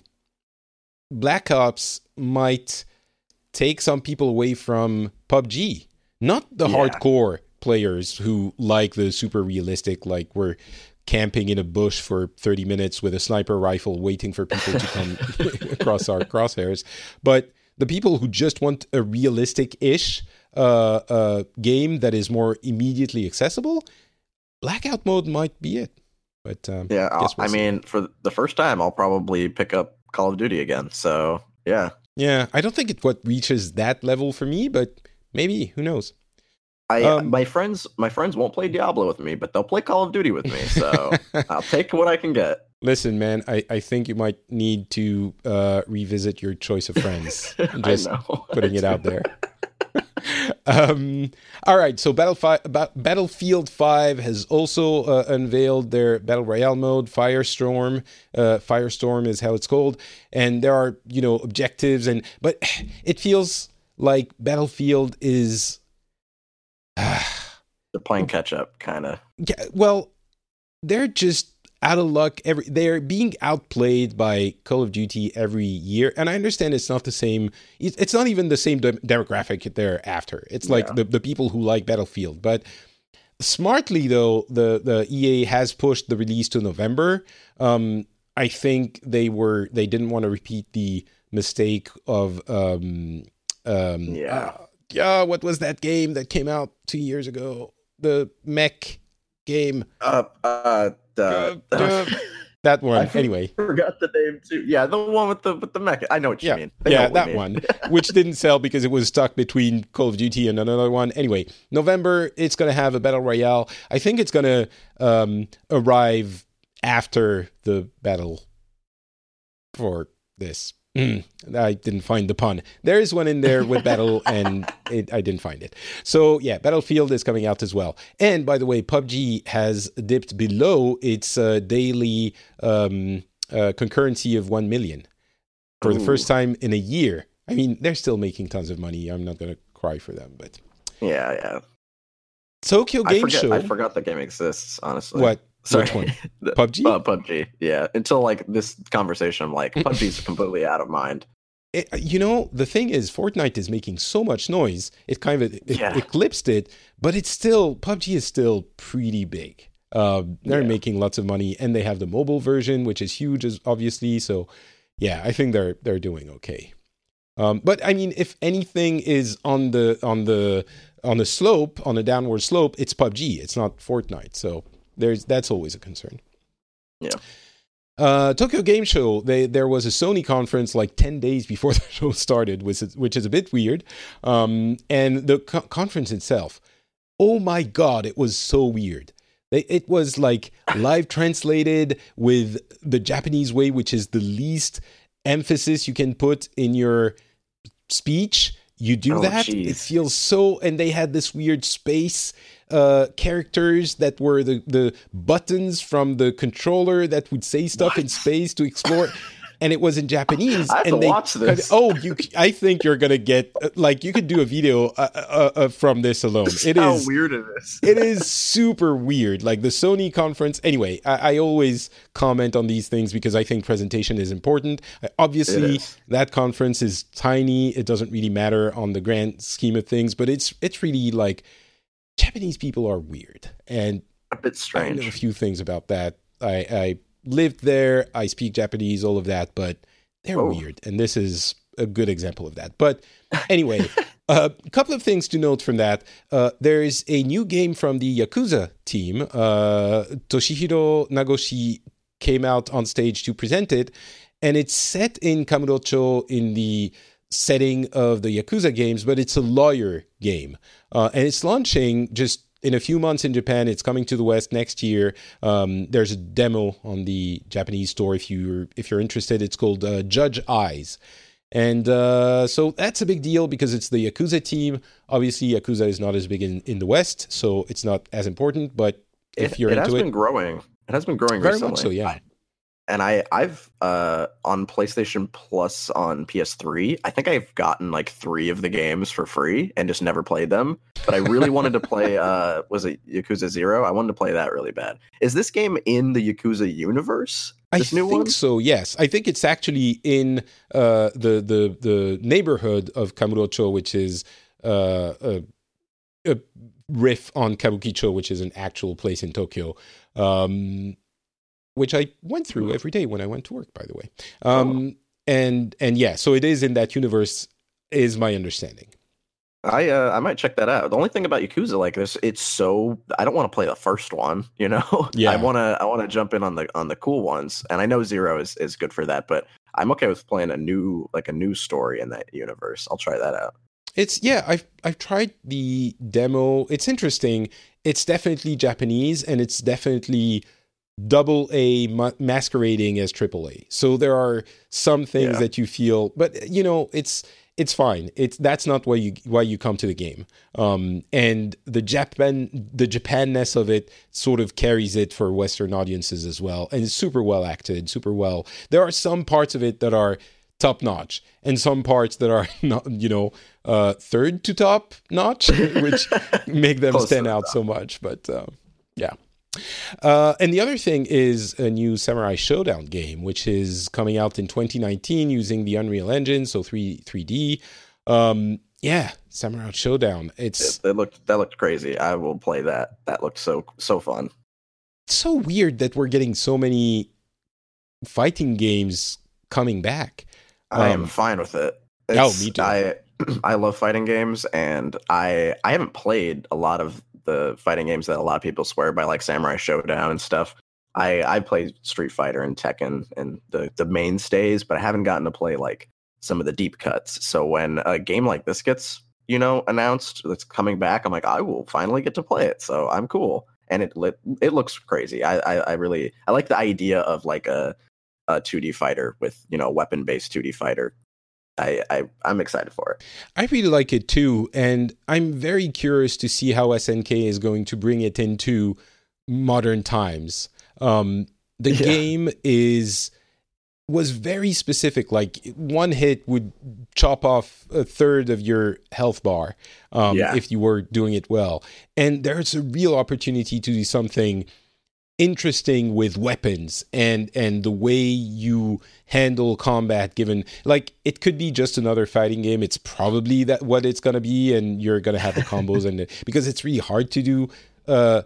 Black Ops might take some people away from P U B G. Not the yeah. hardcore players who like the super realistic, like we're camping in a bush for thirty minutes with a sniper rifle waiting for people to come across our crosshairs. But the people who just want a realistic-ish uh, uh, game that is more immediately accessible, Blackout mode might be it. But um, yeah, we'll I see. mean, for the first time, I'll probably pick up Call of Duty again. So yeah, yeah. I don't think it what reaches that level for me, but maybe, who knows? I um, my friends my friends won't play Diablo with me, but they'll play Call of Duty with me. So I'll take what I can get. Listen, man, I, I think you might need to uh, revisit your choice of friends. Just I know. putting it out there. Um, all right, so Battle fi- ba- Battlefield five has also uh, unveiled their Battle Royale mode, Firestorm. Uh, Firestorm is how it's called. And there are, you know, objectives. and But it feels like Battlefield is... They're playing catch-up, kind of. Yeah, well, they're just out of luck. Every they're being outplayed by Call of Duty every year, and I understand it's not the same. It's not even the same de- demographic they're after. It's like yeah. the the people who like Battlefield. But smartly, though, the the E A has pushed the release to November. Um, I think they were they didn't want to repeat the mistake of um, um, yeah uh, yeah. What was that game that came out two years ago? The mech game. Uh, uh, the, uh, uh, that one. I anyway, forgot the name too. Yeah, the one with the with the mech. I know what you yeah, mean. They yeah, what that mean. one, which didn't sell because it was stuck between Call of Duty and another one. Anyway, November, it's going to have a battle royale. I think it's going to um, arrive after the battle for this. Mm, I didn't find the pun. There is one in there with battle, and it, I didn't find it. So, yeah, Battlefield is coming out as well. And, by the way, P U B G has dipped below its uh, daily um, uh, concurrency of one million for Ooh. the first time in a year. I mean, they're still making tons of money. I'm not going to cry for them, but... Yeah, yeah. Tokyo Game I forget, Show... I forgot the game exists, honestly. What? Sorry. Which one? the, P U B G? Uh, P U B G, yeah. Until, like, this conversation, I'm like, P U B G's completely out of mind. It, you know, the thing is, Fortnite is making so much noise, it kind of it, yeah. eclipsed it, but it's still, P U B G is still pretty big. Uh, they're yeah. making lots of money, and they have the mobile version, which is huge, as obviously. So, yeah, I think they're they're doing okay. Um, but I mean, if anything is on the on the on the slope, on the downward slope, it's P U B G. It's not Fortnite. So there's that's always a concern. Yeah. Uh, Tokyo Game Show, they, there was a Sony conference like ten days before the show started, which is, which is a bit weird. Um, and the co- conference itself, oh my God, it was so weird. They, it was like live translated with the Japanese way, which is the least emphasis you can put in your speech. You do oh, that, geez. It feels so, and they had this weird space uh, characters that were the, the buttons from the controller that would say stuff what? in space to explore. And it was in Japanese. I have and to they, watch this. Oh, you! I think you're gonna get like you could do a video uh, uh, uh, from this alone. This it how is weird it is. It is super weird. Like the Sony conference. Anyway, I, I always comment on these things because I think presentation is important. Uh, obviously, is. that conference is tiny. It doesn't really matter on the grand scheme of things. But it's it's really like Japanese people are weird, and a bit strange. I know a few things about that. I. I lived there, I speak Japanese, all of that, but they're oh. weird. And this is a good example of that. But anyway, a uh, couple of things to note from that. Uh, there is a new game from the Yakuza team. Uh, Toshihiro Nagoshi came out on stage to present it, and it's set in Kamurocho in the setting of the Yakuza games, but it's a lawyer game. Uh, and it's launching just in a few months in Japan. It's coming to the West next year. Um, there's a demo on the Japanese store if you're if you're interested. It's called uh, Judge Eyes, and uh, so that's a big deal because it's the Yakuza team. Obviously, Yakuza is not as big in, in the West, so it's not as important. But if it, you're it into has it, been growing. It has been growing very recently. much so. Yeah. I, and I, I've uh, on PlayStation Plus on P S three. I think I've gotten like three of the games for free and just never played them. But I really wanted to play. Uh, was it Yakuza Zero? I wanted to play that really bad. Is this game in the Yakuza universe? This I new think one? so. Yes, I think it's actually in uh, the the the neighborhood of Kamurocho, which is uh, a, a riff on Kabukicho, which is an actual place in Tokyo. Um, which I went through every day when I went to work, by the way. Um, oh. And and yeah, so it is in that universe, is my understanding. I uh, I might check that out. The only thing about Yakuza like this, it's so I don't want to play the first one, you know. Yeah. I wanna I wanna jump in on the on the cool ones, and I know Zero is, is good for that, but I'm okay with playing a new like a new story in that universe. I'll try that out. It's yeah, I've I've tried the demo. It's interesting. It's definitely Japanese, and it's definitely double A ma- masquerading as triple A. So there are some things yeah. that you feel, but you know, it's it's fine. It's that's not why you why you come to the game. Um, and the Japan the Japanness of it sort of carries it for Western audiences as well. And it's super well acted, super well. There are some parts of it that are top notch, and some parts that are not, you know, uh, third to top notch, which make them stand out top. so much. But uh, yeah. Uh, and the other thing is a new Samurai Showdown game, which is coming out in twenty nineteen using the Unreal Engine, so three three D. Um, yeah, Samurai Showdown. It's it, that looked that looked crazy. I will play that. That looked so so fun. It's so weird that we're getting so many fighting games coming back. Um, I am fine with it. It's, oh, me too. I I love fighting games, and I I haven't played a lot of the fighting games that a lot of people swear by, like Samurai Showdown and stuff. I I play Street Fighter and Tekken and the the mainstays, but I haven't gotten to play like some of the deep cuts. So when a game like this gets, you know, announced that's coming back, I'm like, I will finally get to play it. So I'm cool, and it it, it looks crazy. I, I I really I like the idea of like a a two D fighter with, you know, weapon based two D fighter. I, I, I'm excited for it. I really like it too, and I'm very curious to see how S N K is going to bring it into modern times. Um, the yeah. game is was very specific. Like one hit would chop off a third of your health bar um, yeah. if you were doing it well. And there's a real opportunity to do something interesting with weapons and and the way you handle combat, given like it could be just another fighting game. It's probably that what it's going to be, and you're going to have the combos and the, because it's really hard to do uh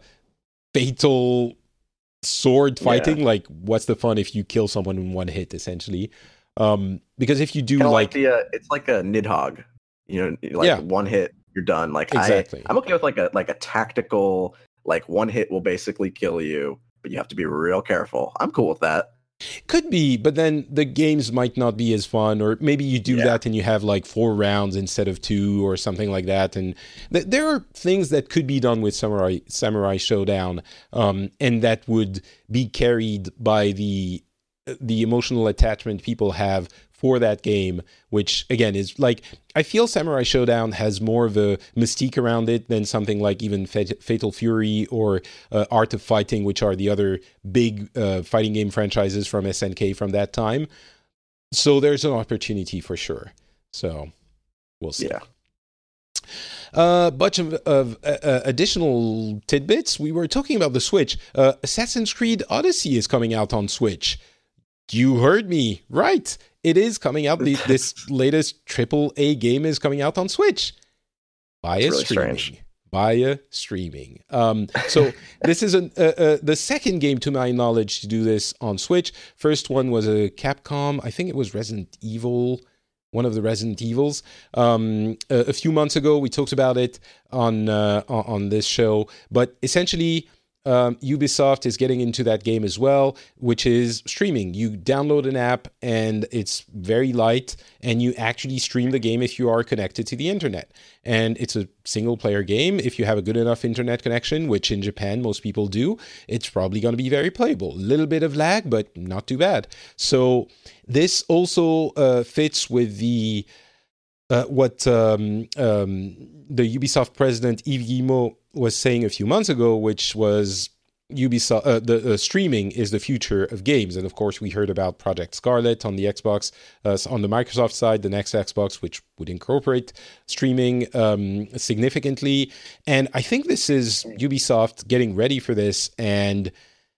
fatal sword fighting. Yeah. Like what's the fun if you kill someone in one hit, essentially? Um because if you do Kinda like, like the uh, it's like a Nidhogg, you know, like yeah. one hit you're done. Like exactly. I, I'm okay with like a like a tactical, like one hit will basically kill you, but you have to be real careful. I'm cool with that. Could be, but then the games might not be as fun, or maybe you do yeah. that and you have like four rounds instead of two or something like that. And th- there are things that could be done with Samurai Samurai Showdown, um, and that would be carried by the the emotional attachment people have for that game, which again is like, I feel Samurai Showdown has more of a mystique around it than something like even Fat- Fatal Fury or uh, Art of Fighting, which are the other big uh, fighting game franchises from S N K from that time. So there's an opportunity for sure. So we'll see. Yeah. A uh, bunch of, of uh, additional tidbits. We were talking about the Switch. Uh, Assassin's Creed Odyssey is coming out on Switch. You heard me right. It is coming out. The, this latest triple A game is coming out on Switch via really streaming. Strange. Via streaming. Um, so this is an, uh, uh, the second game, to my knowledge, to do this on Switch. First one was a Capcom. I think it was Resident Evil. One of the Resident Evils. Um, a, a few months ago, we talked about it on uh, on this show. But essentially, Um, Ubisoft is getting into that game as well, which is streaming. You download an app and it's very light, and you actually stream the game if you are connected to the internet. And it's a single player game. If you have a good enough internet connection, which in Japan most people do, it's probably going to be very playable. A little bit of lag, but not too bad. So this also uh, fits with the uh, what um, um, the Ubisoft president Yves Guillemot was saying a few months ago, which was Ubisoft, uh, the uh, streaming is the future of games. And of course, we heard about Project Scarlet on the Xbox, uh, on the Microsoft side, the next Xbox, which would incorporate streaming um, significantly. And I think this is Ubisoft getting ready for this and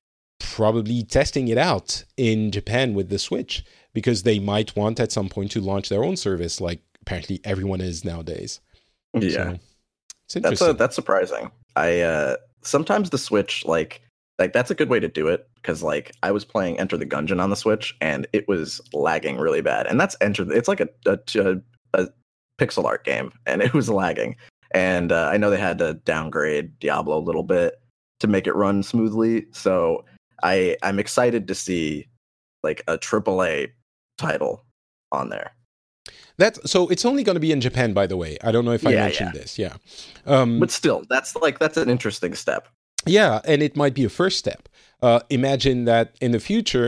probably testing it out in Japan with the Switch, because they might want at some point to launch their own service, like apparently everyone is nowadays. Yeah. So, That's a, that's surprising. I uh, sometimes the Switch, like like that's a good way to do it, because like I was playing Enter the Gungeon on the Switch and it was lagging really bad. And that's Enter. It's like a a, a, a pixel art game, and it was lagging. And uh, I know they had to downgrade Diablo a little bit to make it run smoothly. So I I'm excited to see like a triple A title on there. That's, so it's only going to be in Japan, by the way. I don't know if I yeah, mentioned yeah. this. Yeah. Um, but still, that's like, that's an interesting step. Yeah. And it might be a first step. Uh, imagine that in the future,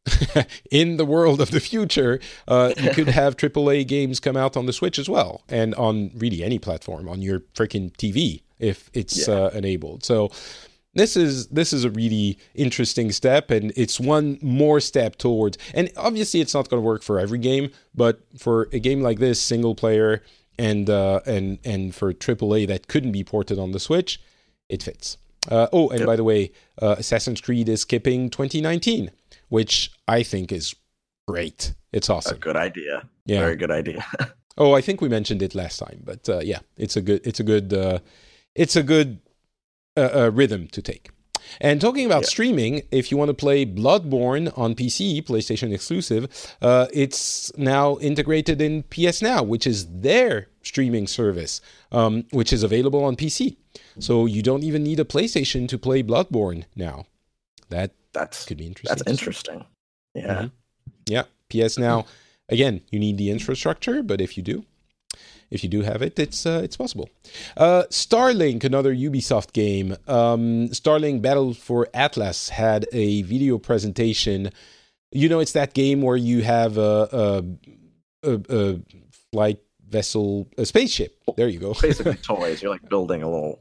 in the world of the future, uh, you could have triple A games come out on the Switch as well, and on really any platform, on your freaking T V if it's yeah. uh, enabled. So this is this is a really interesting step, and it's one more step towards. And obviously, it's not going to work for every game, but for a game like this, single player, and uh, and and for triple A that couldn't be ported on the Switch, it fits. Uh, oh, and yep. by the way, uh, Assassin's Creed is skipping twenty nineteen. Which I think is great. It's awesome. A good idea. Yeah. Very good idea. Oh, I think we mentioned it last time, but uh, yeah, it's a good, it's a good, uh, it's a good uh, uh, rhythm to take. And talking about yeah. streaming, if you want to play Bloodborne on P C, PlayStation exclusive, uh, it's now integrated in P S Now, which is their streaming service, um, which is available on P C. So you don't even need a PlayStation to play Bloodborne now. That That's could be interesting. That's interesting. Yeah. Mm-hmm. Yeah. P S Now, again, you need the infrastructure, but if you do, if you do have it, it's uh, it's possible. Uh, Starlink, another Ubisoft game. Um, Starlink Battle for Atlas had a video presentation. You know, it's that game where you have a, a, a, a flight vessel, a spaceship. There you go. Basically toys. You're like building a little...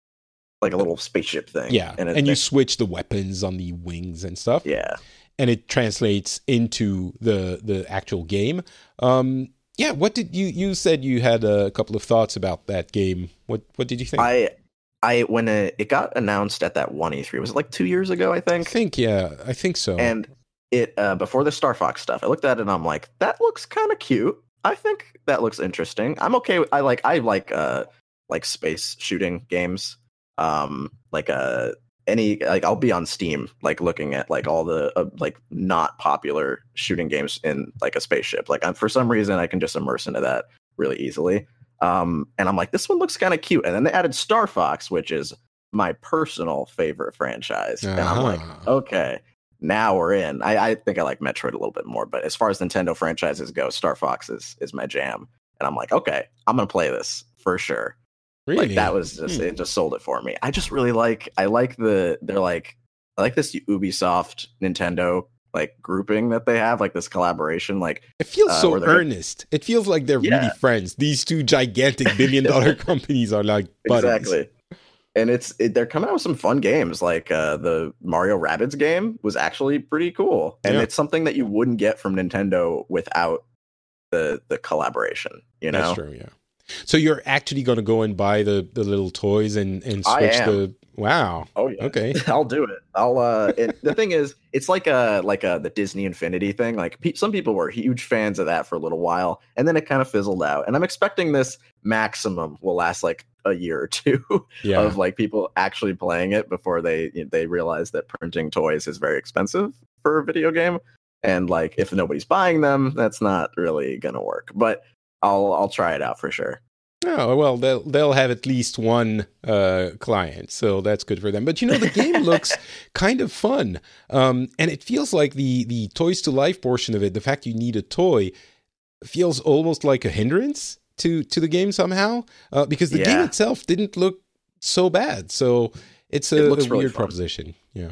like a little spaceship thing. Yeah, and, it, and you switch the weapons on the wings and stuff. Yeah. And it translates into the the actual game. Um, yeah, what did you... You said you had a couple of thoughts about that game. What What did you think? I, I when it, it got announced at that one E three, was it like two years ago, I think? I think, yeah, I think so. And it uh, before the Star Fox stuff, I looked at it and I'm like, that looks kind of cute. I think that looks interesting. I'm okay with... I like, I like, uh, like space shooting games. Um, like uh, any like I'll be on Steam, like looking at like all the uh, like not popular shooting games in like a spaceship. Like I'm, for some reason, I can just immerse into that really easily. Um, and I'm like, this one looks kind of cute. And then they added Star Fox, which is my personal favorite franchise. Uh-huh. And I'm like, okay, now we're in. I, I think I like Metroid a little bit more, but as far as Nintendo franchises go, Star Fox is is my jam. And I'm like, okay, I'm gonna play this for sure. Really? Like that was just hmm. it just sold it for me. I just really like I like the they're like I like this Ubisoft Nintendo like grouping that they have, like this collaboration. Like it feels uh, so earnest. It feels like they're yeah. really friends. These two gigantic billion dollar companies are like buddies. Exactly. And it's it, they're coming out with some fun games. Like uh, the Mario Rabbids game was actually pretty cool, and yeah. it's something that you wouldn't get from Nintendo without the the collaboration. You know, that's true. Yeah. So you're actually going to go and buy the, the little toys and, and switch the... Wow. Oh, yeah. Okay. I'll do it. I'll... uh. It, the thing is, it's like a like a the Disney Infinity thing. Like pe- some people were huge fans of that for a little while, and then it kind of fizzled out. And I'm expecting this maximum will last like a year or two yeah. of like people actually playing it before they they realize that printing toys is very expensive for a video game. And like if nobody's buying them, that's not really going to work. But I'll I'll try it out for sure. Oh, well, they'll they'll have at least one uh, client, so that's good for them. But you know, the game looks kind of fun, um, and it feels like the the Toys to Life portion of it, the fact you need a toy, feels almost like a hindrance to to the game somehow, uh, because the yeah. game itself didn't look so bad. So it's a, it a really weird fun. proposition. Yeah.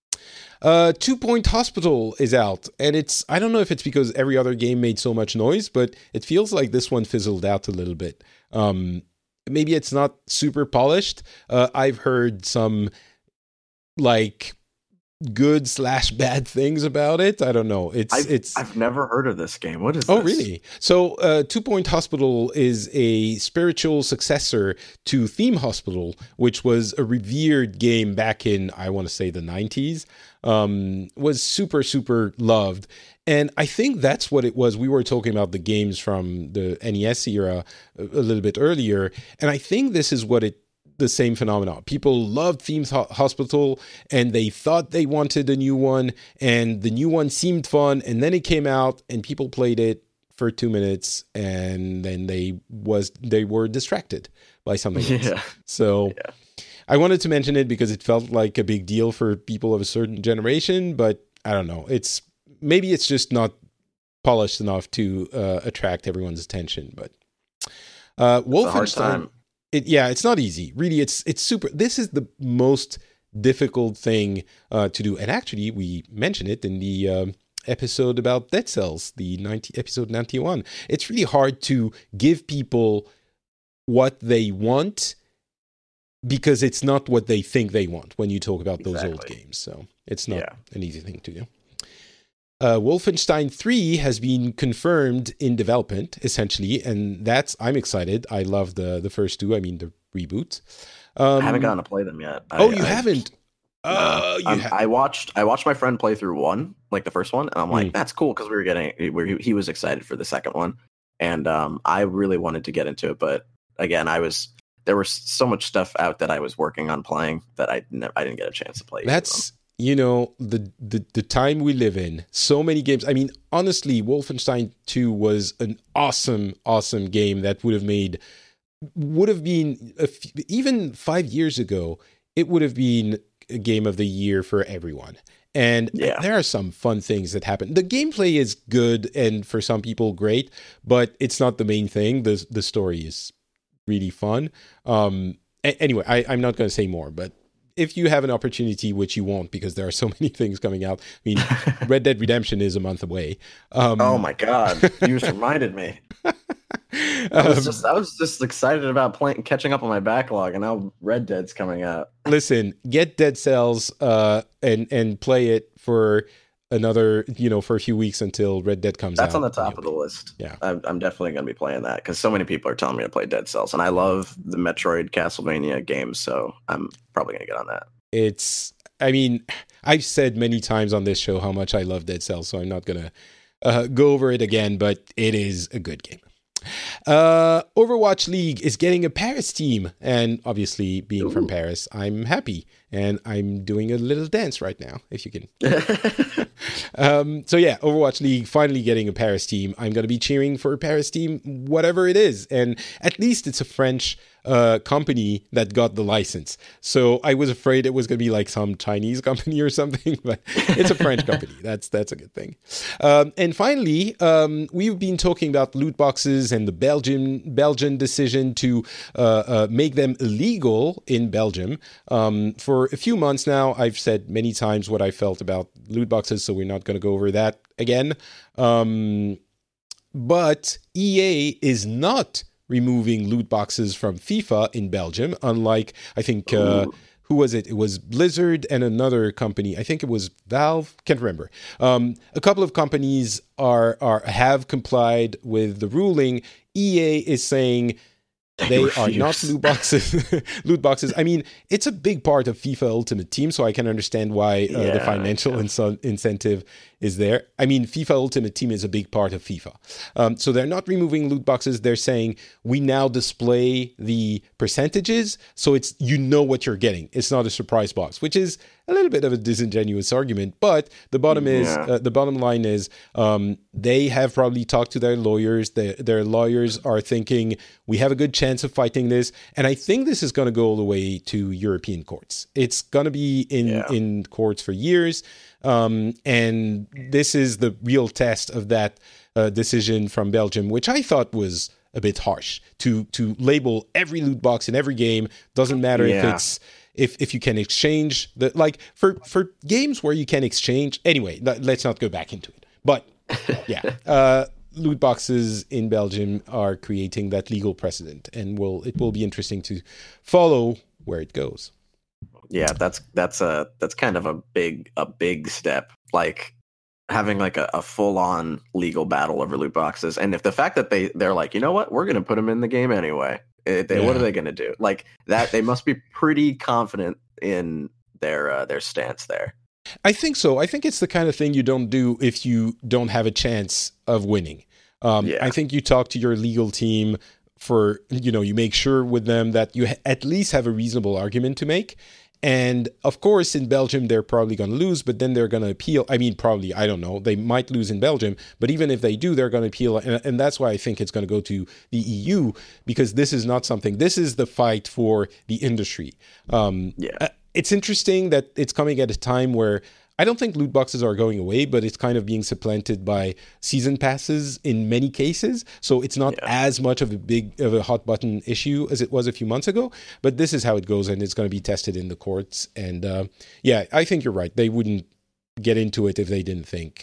Uh, Two Point Hospital is out, and it's, I don't know if it's because every other game made so much noise, but it feels like this one fizzled out a little bit. Um, maybe it's not super polished. Uh, I've heard some, like, good slash bad things about it. I don't know. It's I've, it's. I've never heard of this game. What is oh, this? really? So, uh, Two Point Hospital is a spiritual successor to Theme Hospital, which was a revered game back in, I want to say, the nineties. Um, was super, super loved. And I think that's what it was. We were talking about the games from the N E S era a, a little bit earlier. And I think this is what it, the same phenomenon. People loved Theme Hospital and they thought they wanted a new one, and the new one seemed fun. And then it came out and people played it for two minutes and then they was, they were distracted by something else. Yeah. So yeah. I wanted to mention it because it felt like a big deal for people of a certain generation, but I don't know. It's maybe it's just not polished enough to uh, attract everyone's attention. But uh, Wolfenstein, it, yeah, it's not easy. Really, it's it's super. This is the most difficult thing uh, to do, and actually, we mentioned it in the um, episode about Dead Cells, the ninety episode ninety-one. It's really hard to give people what they want because it's not what they think they want when you talk about those Exactly. old games. So it's not Yeah. an easy thing to do. Uh, Wolfenstein three has been confirmed in development, essentially, and that's, I'm excited. I love the, the first two, I mean the reboot. Um, I haven't gotten to play them yet. oh, I, you I, haven't? No, Oh, you I'm- ha- I watched. I watched my friend play through one, like the first one, and I'm like, Mm. "That's cool," because we were getting. We, he was excited for the second one, and um, I really wanted to get into it, but again, I was there was so much stuff out that I was working on playing that I ne- I didn't get a chance to play. That's, you know, the, the the time we live in. So many games. I mean, honestly, Wolfenstein two was an awesome, awesome game that would have made, would have been, a f- even five years ago, it would have been a game of the year for everyone. And Yeah. there are some fun things that happen. The gameplay is good and for some people great, but it's not the main thing. The, the story is really fun. Um, a- anyway, I, I'm not going to say more, but if you have an opportunity, which you won't because there are so many things coming out. I mean, Red Dead Redemption is a month away. Um, Oh my god, you just reminded me. I was just I was just excited about playing, catching up on my backlog, and now Red Dead's coming out. Listen, get Dead Cells uh, and and play it for another, you know, for a few weeks until Red Dead comes out. That's on the top of the list. Yeah. I'm, I'm definitely going to be playing that because so many people are telling me to play Dead Cells, and I love the Metroid Castlevania games, so I'm probably going to get on that. It's, I mean, I've said many times on this show how much I love Dead Cells, so I'm not going to uh, go over it again, but it is a good game. Uh, Overwatch League is getting a Paris team, and obviously being Ooh. from Paris, I'm happy, and I'm doing a little dance right now, if you can. um, so yeah, Overwatch League finally getting a Paris team. I'm going to be cheering for a Paris team, whatever it is, and at least it's a French uh, company that got the license. So I was afraid it was going to be like some Chinese company or something, but it's a French company. That's that's a good thing. Um, and finally, um, we've been talking about loot boxes and the Belgian Belgian decision to uh, uh, make them illegal in Belgium. Um, for a few months now, I've said many times what I felt about loot boxes, so we're not going to go over that again. Um, but E A is not removing loot boxes from FIFA in Belgium, unlike, I think, uh, who was it? It was Blizzard and another company. I think it was Valve. Can't remember. Um, a couple of companies are are have complied with the ruling. E A is saying they are not loot boxes. loot boxes. I mean, it's a big part of FIFA Ultimate Team, so I can understand why uh, Yeah, the financial yeah. inso- incentive is there. I mean, FIFA Ultimate Team is a big part of FIFA. Um, so they're not removing loot boxes. They're saying we now display the percentages, so it's, you know what you're getting. It's not a surprise box, which is a little bit of a disingenuous argument. But the bottom is Yeah. uh, the bottom line is um, they have probably talked to their lawyers. Their, their lawyers are thinking we have a good chance of fighting this, and I think this is going to go all the way to European courts. It's going to be in Yeah. in courts for years. Um, and this is the real test of that uh, decision from Belgium, which I thought was a bit harsh to to label every loot box in every game. Doesn't matter if Yeah. it's if if you can exchange the, like for for games where you can exchange. Anyway, let- let's not go back into it. But yeah, uh, loot boxes in Belgium are creating that legal precedent, and will it will be interesting to follow where it goes. Yeah, that's that's a that's kind of a big a big step. Like having like a, a full on legal battle over loot boxes, and if the fact that they they're like, you know what, we're gonna put them in the game anyway. Eh, they, What Yeah. are they gonna do? Like that, they must be pretty confident in their uh, their stance there. I think so. I think it's the kind of thing you don't do if you don't have a chance of winning. Um, Yeah. I think you talk to your legal team for, you know, you make sure with them that you ha- at least have a reasonable argument to make. And of course, in Belgium, they're probably going to lose, but then they're going to appeal. I mean, probably, I don't know. They might lose in Belgium, but even if they do, they're going to appeal. And, and that's why I think it's going to go to the E U, because this is not something, this is the fight for the industry. Um, Yeah. uh, It's interesting that it's coming at a time where I don't think loot boxes are going away, but it's kind of being supplanted by season passes in many cases. So it's not Yeah. as much of a big of a hot button issue as it was a few months ago. But this is how it goes, and it's going to be tested in the courts. And uh, yeah, I think you're right. They wouldn't get into it if they didn't think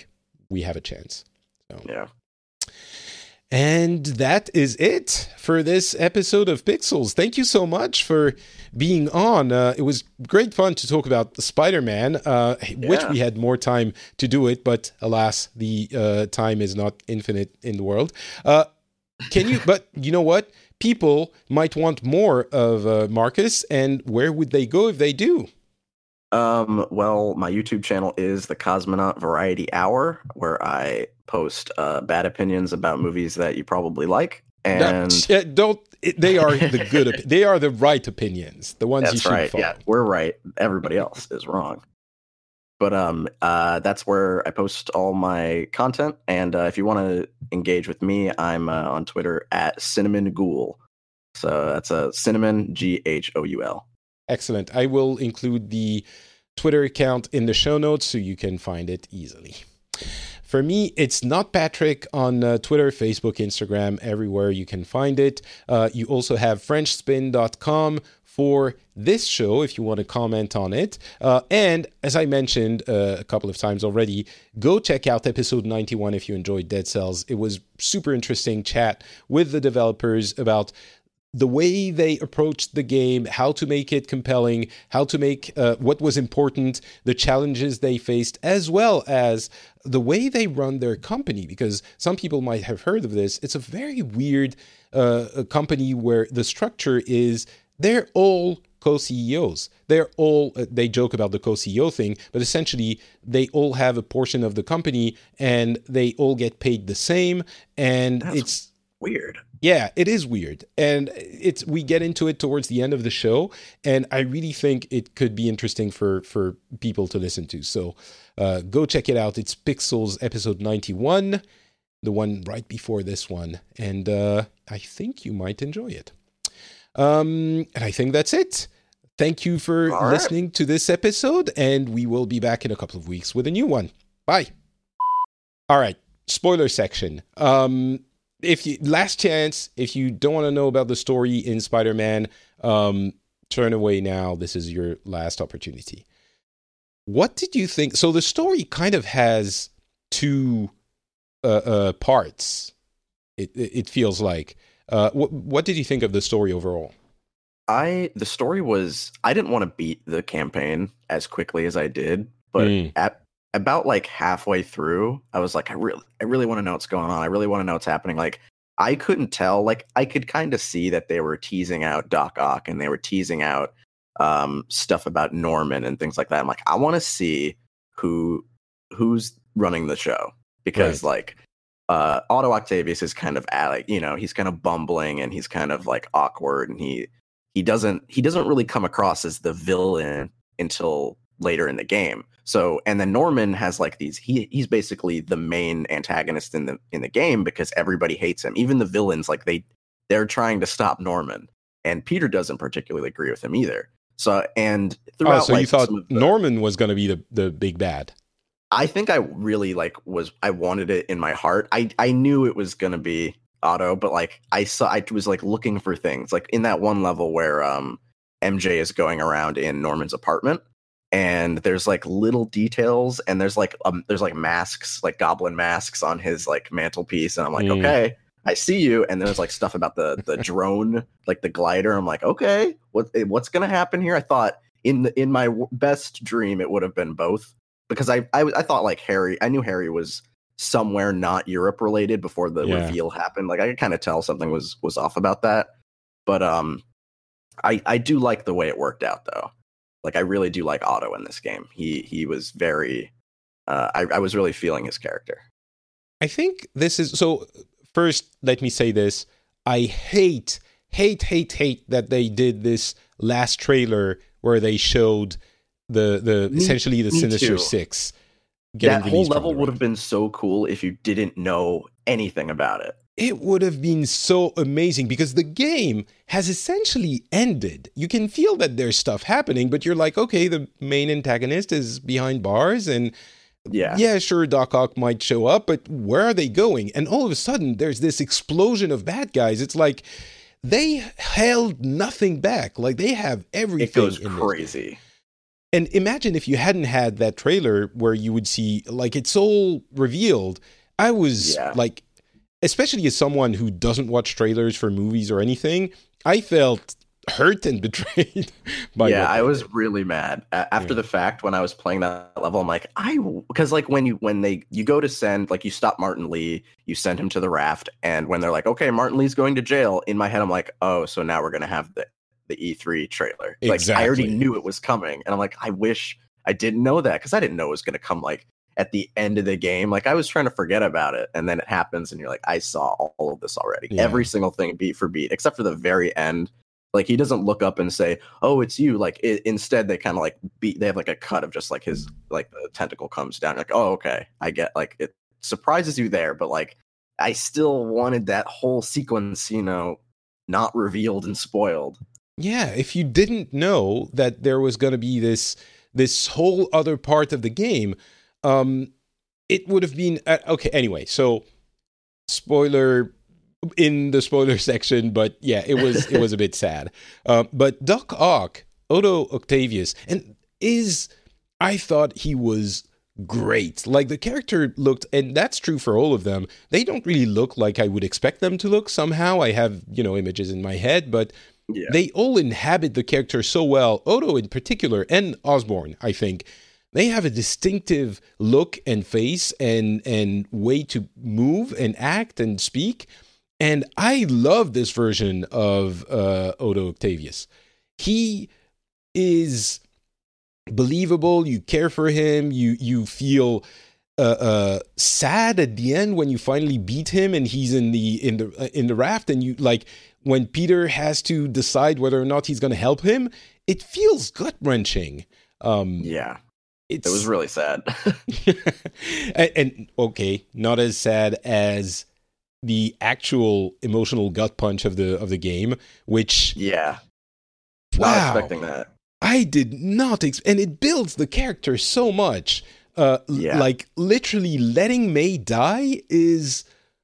we have a chance. So. Yeah. And that is it for this episode of Pixels. Thank you so much for being on. Uh, it was great fun to talk about Spider-Man. Uh, Yeah. Wish we had more time to do it, but alas, the uh, time is not infinite in the world. Uh, can you? But you know what? People might want more of uh, Marcus, and where would they go if they do? Um, well, my YouTube channel is the Cosmonaut Variety Hour, where I post uh, bad opinions about movies that you probably like. And No, don't. They are the good. Op- they are the right opinions. The ones you that's should right. follow. Yeah, we're right. Everybody else is wrong. But um, uh, that's where I post all my content. And uh, if you want to engage with me, I'm uh, on Twitter at Cinnamon Ghoul. So that's a Cinnamon G H O U L. Excellent. I will include the Twitter account in the show notes so you can find it easily. For me, it's Not Patrick on uh, Twitter, Facebook, Instagram, everywhere you can find it. Uh, you also have French spin dot com for this show if you want to comment on it. Uh, and as I mentioned uh, a couple of times already, go check out episode ninety-one if you enjoyed Dead Cells. It was super interesting chat with the developers about the way they approached the game, how to make it compelling, how to make uh, what was important, the challenges they faced, as well as the way they run their company. Because some people might have heard of this. It's a very weird uh, a company where the structure is they're all co-C E Os. They're all, uh, they joke about the co-C E O thing, but essentially they all have a portion of the company and they all get paid the same. And That's it's weird. Yeah, it is weird. And it's we get into it towards the end of the show, and I really think it could be interesting for, for people to listen to. So uh, go check it out. It's Pixels episode ninety-one, the one right before this one. And uh, I think you might enjoy it. Um, and I think that's it. Thank you for All right. listening to this episode, and we will be back in a couple of weeks with a new one. Bye. All right, spoiler section. Um... If you last chance, if you don't want to know about the story in Spider-Man, um, turn away now. This is your last opportunity. What did you think? So the story kind of has two uh, uh, parts. It, it it feels like. Uh, what what did you think of the story overall? I the story was I didn't want to beat the campaign as quickly as I did, but Mm. at about like halfway through, I was like, I really I really want to know what's going on. I really want to know what's happening. Like I couldn't tell, like I could kind of see that they were teasing out Doc Ock and they were teasing out um stuff about Norman and things like that. I'm like, I want to see who who's running the show because Right. like uh Otto Octavius is kind of at, like, you know, he's kind of bumbling and he's kind of like awkward and he he doesn't he doesn't really come across as the villain until later in the game. So and then Norman has like these he he's basically the main antagonist in the in the game because everybody hates him. Even the villains, like they they're trying to stop Norman. And Peter doesn't particularly agree with him either. So and throughout Oh, so like, you thought some of the- Norman was going to be the, the big bad? I think I really like was I wanted it in my heart. I I knew it was gonna be Otto, but like I saw I was like looking for things like in that one level where um M J is going around in Norman's apartment and there's like little details and there's like um there's like masks, like goblin masks on his like mantelpiece, and I'm like, Mm. okay, I see you. And there's like stuff about the the drone, like the glider. I'm like, okay, what what's gonna happen here? I thought in the, in my w- best dream it would have been both. Because I, I I thought like Harry, I knew Harry was somewhere not Europe related before the Yeah. reveal happened. Like I could kind of tell something was was off about that. But um, I I do like the way it worked out though. Like I really do like Otto in this game. He he was very, uh, I I was really feeling his character. I think this is so. First, let me say this: I hate, hate, hate, hate that they did this last trailer where they showed the the Me- essentially the me Sinister too. Six. That whole released from level the would run. have been so cool if you didn't know anything about it. It would have been so amazing because the game has essentially ended. You can feel that there's stuff happening, but you're like, okay, the main antagonist is behind bars, and Yeah. yeah, sure, Doc Ock might show up, but where are they going? And all of a sudden, there's this explosion of bad guys. It's like they held nothing back. Like they have everything. It goes in this. crazy. And imagine if you hadn't had that trailer where you would see, like, it's all revealed. I was Yeah. like, especially as someone who doesn't watch trailers for movies or anything, I felt hurt and betrayed by yeah, what I they was did. really mad A- after Yeah. the fact when I was playing that level. I'm like, I because like when you when they you go to send like you stop Martin Lee, you send him to the raft, and when they're like, okay, Martin Lee's going to jail. In my head, I'm like, oh, so now we're gonna have the the E three trailer. Like I already Exactly. knew it was coming, and I'm like, I wish I didn't know that because I didn't know it was gonna come like at the end of the game. Like I was trying to forget about it, and then it happens, and you're like, I saw all of this already, Yeah. every single thing beat for beat, except for the very end. Like he doesn't look up and say, "Oh, it's you." Like it, instead, they kind of like beat. They have like a cut of just like his like the tentacle comes down. You're like, oh, okay, I get. Like it surprises you there, but like I still wanted that whole sequence, you know, not revealed and spoiled. Yeah, if you didn't know that there was going to be this this whole other part of the game, um, it would have been uh, okay. Anyway, so spoiler in the spoiler section, but yeah, it was it was a bit sad. Uh, but Doc Ock, Otto Octavius, and is I thought he was great. Like the character looked, and that's true for all of them. They don't really look like I would expect them to look. Somehow, I have you know images in my head, but Yeah, they all inhabit the character so well. Odo in particular, and Osborn, I think. They have a distinctive look and face and and way to move and act and speak. And I love this version of uh, Odo Octavius. He is believable. You care for him. You you feel uh, uh, sad at the end when you finally beat him and he's in the in the uh, in the raft. And you like when Peter has to decide whether or not he's going to help him. It feels gut wrenching. Um, yeah, it's it was really sad. and, and okay, not as sad as the actual emotional gut punch of the of the game, which yeah, wow, not expecting that. I did not ex- and it builds the character so much. Uh, l- Yeah. like literally letting May die is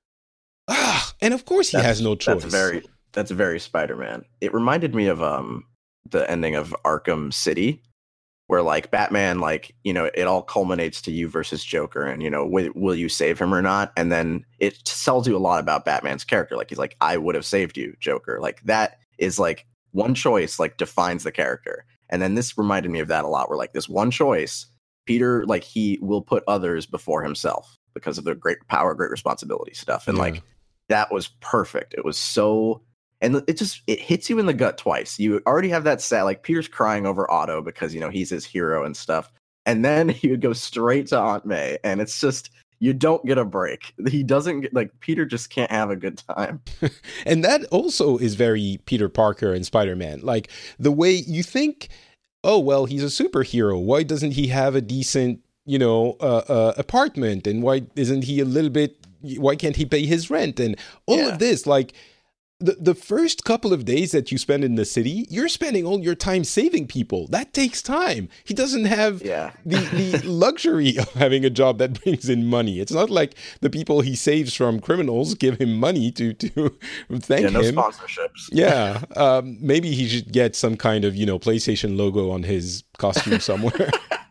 ah, and of course he That's- has no choice. That's very that's very Spider-Man. It reminded me of um the ending of Arkham City, where like Batman, like you know, it all culminates to you versus Joker, and you know, w- will you save him or not? And then it tells you a lot about Batman's character. Like he's like, I would have saved you, Joker. Like that is like one choice, like defines the character. And then this reminded me of that a lot. Where like this one choice, Peter, like he will put others before himself because of the great power, great responsibility stuff, and Yeah. like that was perfect. It was so. And it just it hits you in the gut twice. You already have that sad, like Peter's crying over Otto because you know he's his hero and stuff, and then he would go straight to Aunt May, and it's just you don't get a break. He doesn't get like Peter just can't have a good time. And that also is very Peter Parker and Spider-Man. Like the way you think, oh, well, he's a superhero. Why doesn't he have a decent, you know, uh, uh, apartment? And why isn't he a little bit, why can't he pay his rent? And all Yeah. of this, like the, the first couple of days that you spend in the city, you're spending all your time saving people. That takes time. He doesn't have Yeah. the, the luxury of having a job that brings in money. It's not like the people he saves from criminals give him money to, to thank Yeah, no him. sponsorships. Yeah, um, maybe he should get some kind of, you know, PlayStation logo on his costume somewhere.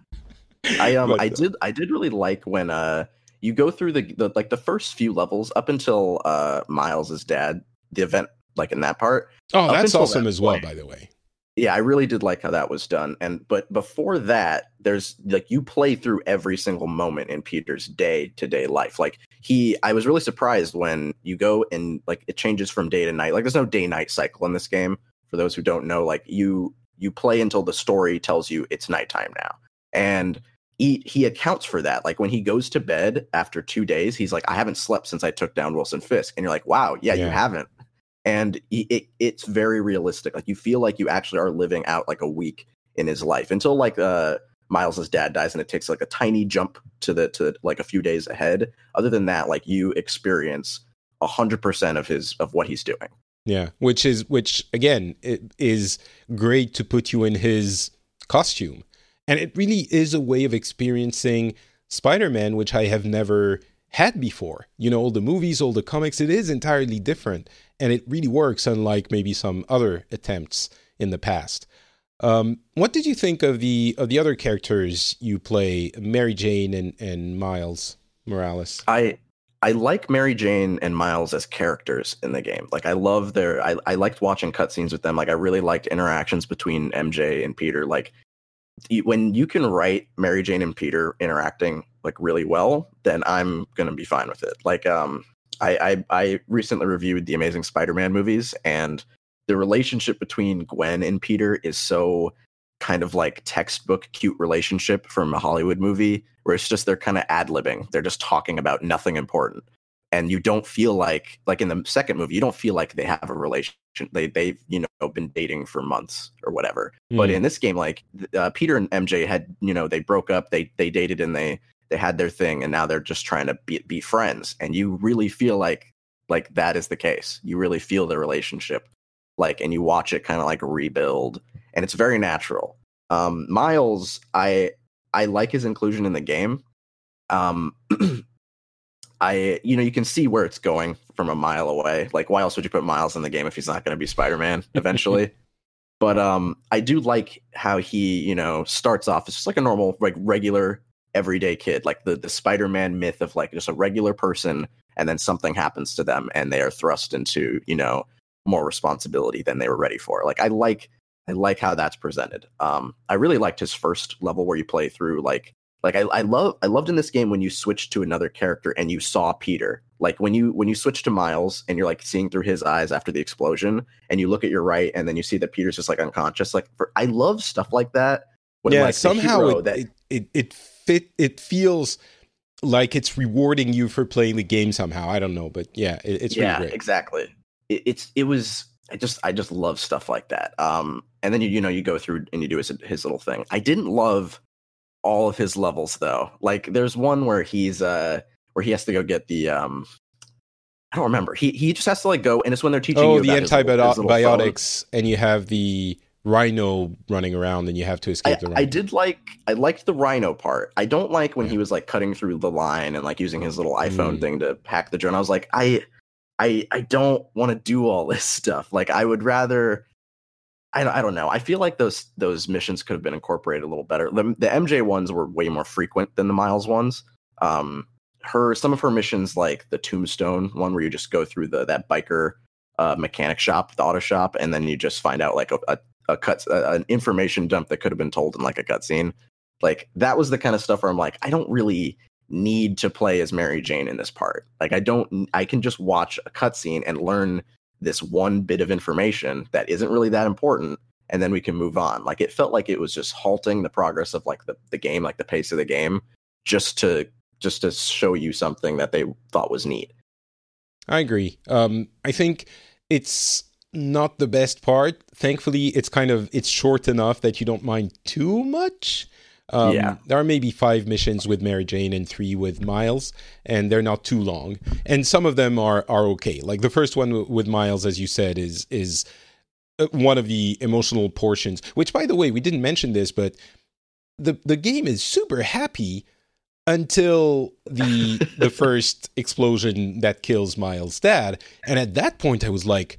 I um But, I uh, did I did really like when uh you go through the, the like the first few levels up until uh Miles's dad, the event like in that part. Oh, Up that's until awesome that as well, point. by the way. Yeah, I really did like how that was done. And but before that, there's like you play through every single moment in Peter's day-to-day life. Like he I was really surprised when you go and like it changes from day to night. Like there's no day-night cycle in this game. For those who don't know, like you you play until the story tells you it's nighttime now. And he he accounts for that. Like when he goes to bed after two days, he's like, I haven't slept since I took down Wilson Fisk. And you're like, wow, yeah, Yeah. you haven't. And he, it it's very realistic. Like you feel like you actually are living out like a week in his life until like uh Miles's dad dies, and it takes like a tiny jump to the to like a few days ahead. Other than that, like you experience a hundred percent of his of what he's doing. Yeah, which is which again it is great to put you in his costume, and it really is a way of experiencing Spider-Man, which I have never had before. You know, all the movies, all the comics, it is entirely different, and it really works, unlike maybe some other attempts in the past. Um, what did you think of the of the other characters you play, Mary Jane and, and Miles Morales? I I like Mary Jane and Miles as characters in the game. Like I love their I, I liked watching cutscenes with them. Like I really liked interactions between M J and Peter. Like when you can write Mary Jane and Peter interacting like really well, then I'm gonna be fine with it. Like um I I, I recently reviewed the Amazing Spider-Man movies, and the relationship between Gwen and Peter is so kind of like textbook cute relationship from a Hollywood movie, where it's just they're kind of ad-libbing. They're just talking about nothing important. And you don't feel like, like in the second movie, you don't feel like they have a relation. They, they've, you know, been dating for months or whatever. Mm. But in this game, like uh, Peter and M J had, you know, they broke up, they they dated and they they had their thing, and now they're just trying to be, be friends. And you really feel like like that is the case. You really feel the relationship. Like, and you watch it kind of like rebuild, and it's very natural. Um, Miles, I I like his inclusion in the game. Um, I you know you can see where it's going from a mile away. Like, why else would you put Miles in the game if he's not going to be Spider-Man eventually? But um, I do like how he you know starts off as just like a normal, like regular, everyday kid, like the the Spider-Man myth of like just a regular person, and then something happens to them, and they are thrust into you know. more responsibility than they were ready for. Like I like I like how that's presented. Um, I really liked his first level where you play through like like I, I love I loved in this game when you switched to another character and you saw Peter. Like when you when you switch to Miles and you're like seeing through his eyes after the explosion, and you look at your right and then you see that Peter's just like unconscious. Like for, I love stuff like that. When, yeah, like, somehow it, that... it, it it fit. It feels like it's rewarding you for playing the game somehow. I don't know, but yeah, it, it's really yeah, great. Exactly. It's it was I just I just love stuff like that. Um, and then you you know you go through and you do his his little thing. I didn't love all of his levels though. Like there's one where he's uh where he has to go get the um I don't remember. He he just has to like go, and it's when they're teaching oh, you the about antibiotics, and you have the Rhino running around, and you have to escape I, the Rhino. I did like I liked the Rhino part. I don't like when yeah. he was like cutting through the line and like using his little iPhone mm. thing to hack the drone. I was like I. I, I don't want to do all this stuff. Like I would rather, I, I don't know. I feel like those those missions could have been incorporated a little better. The, the M J ones were way more frequent than the Miles ones. Um, her some of her missions, like the Tombstone one, where you just go through the that biker uh, mechanic shop, the auto shop, and then you just find out like a a, a cut a, an information dump that could have been told in like a cutscene. Like that was the kind of stuff where I'm like, I don't really need to play as Mary Jane in this part. Like I don't I can just watch a cutscene and learn this one bit of information that isn't really that important, and then we can move on. Like it felt like it was just halting the progress of like the, the game, like the pace of the game, just to just to show you something that they thought was neat. I agree. Um I think it's not the best part. Thankfully it's kind of it's short enough that you don't mind too much. Um, yeah. There are maybe five missions with Mary Jane and three with Miles, and they're not too long. And some of them are are okay. Like the first one w- with Miles, as you said, is is one of the emotional portions. Which, by the way, we didn't mention this, but the the game is super happy until the the first explosion that kills Miles' dad. And at that point, I was like,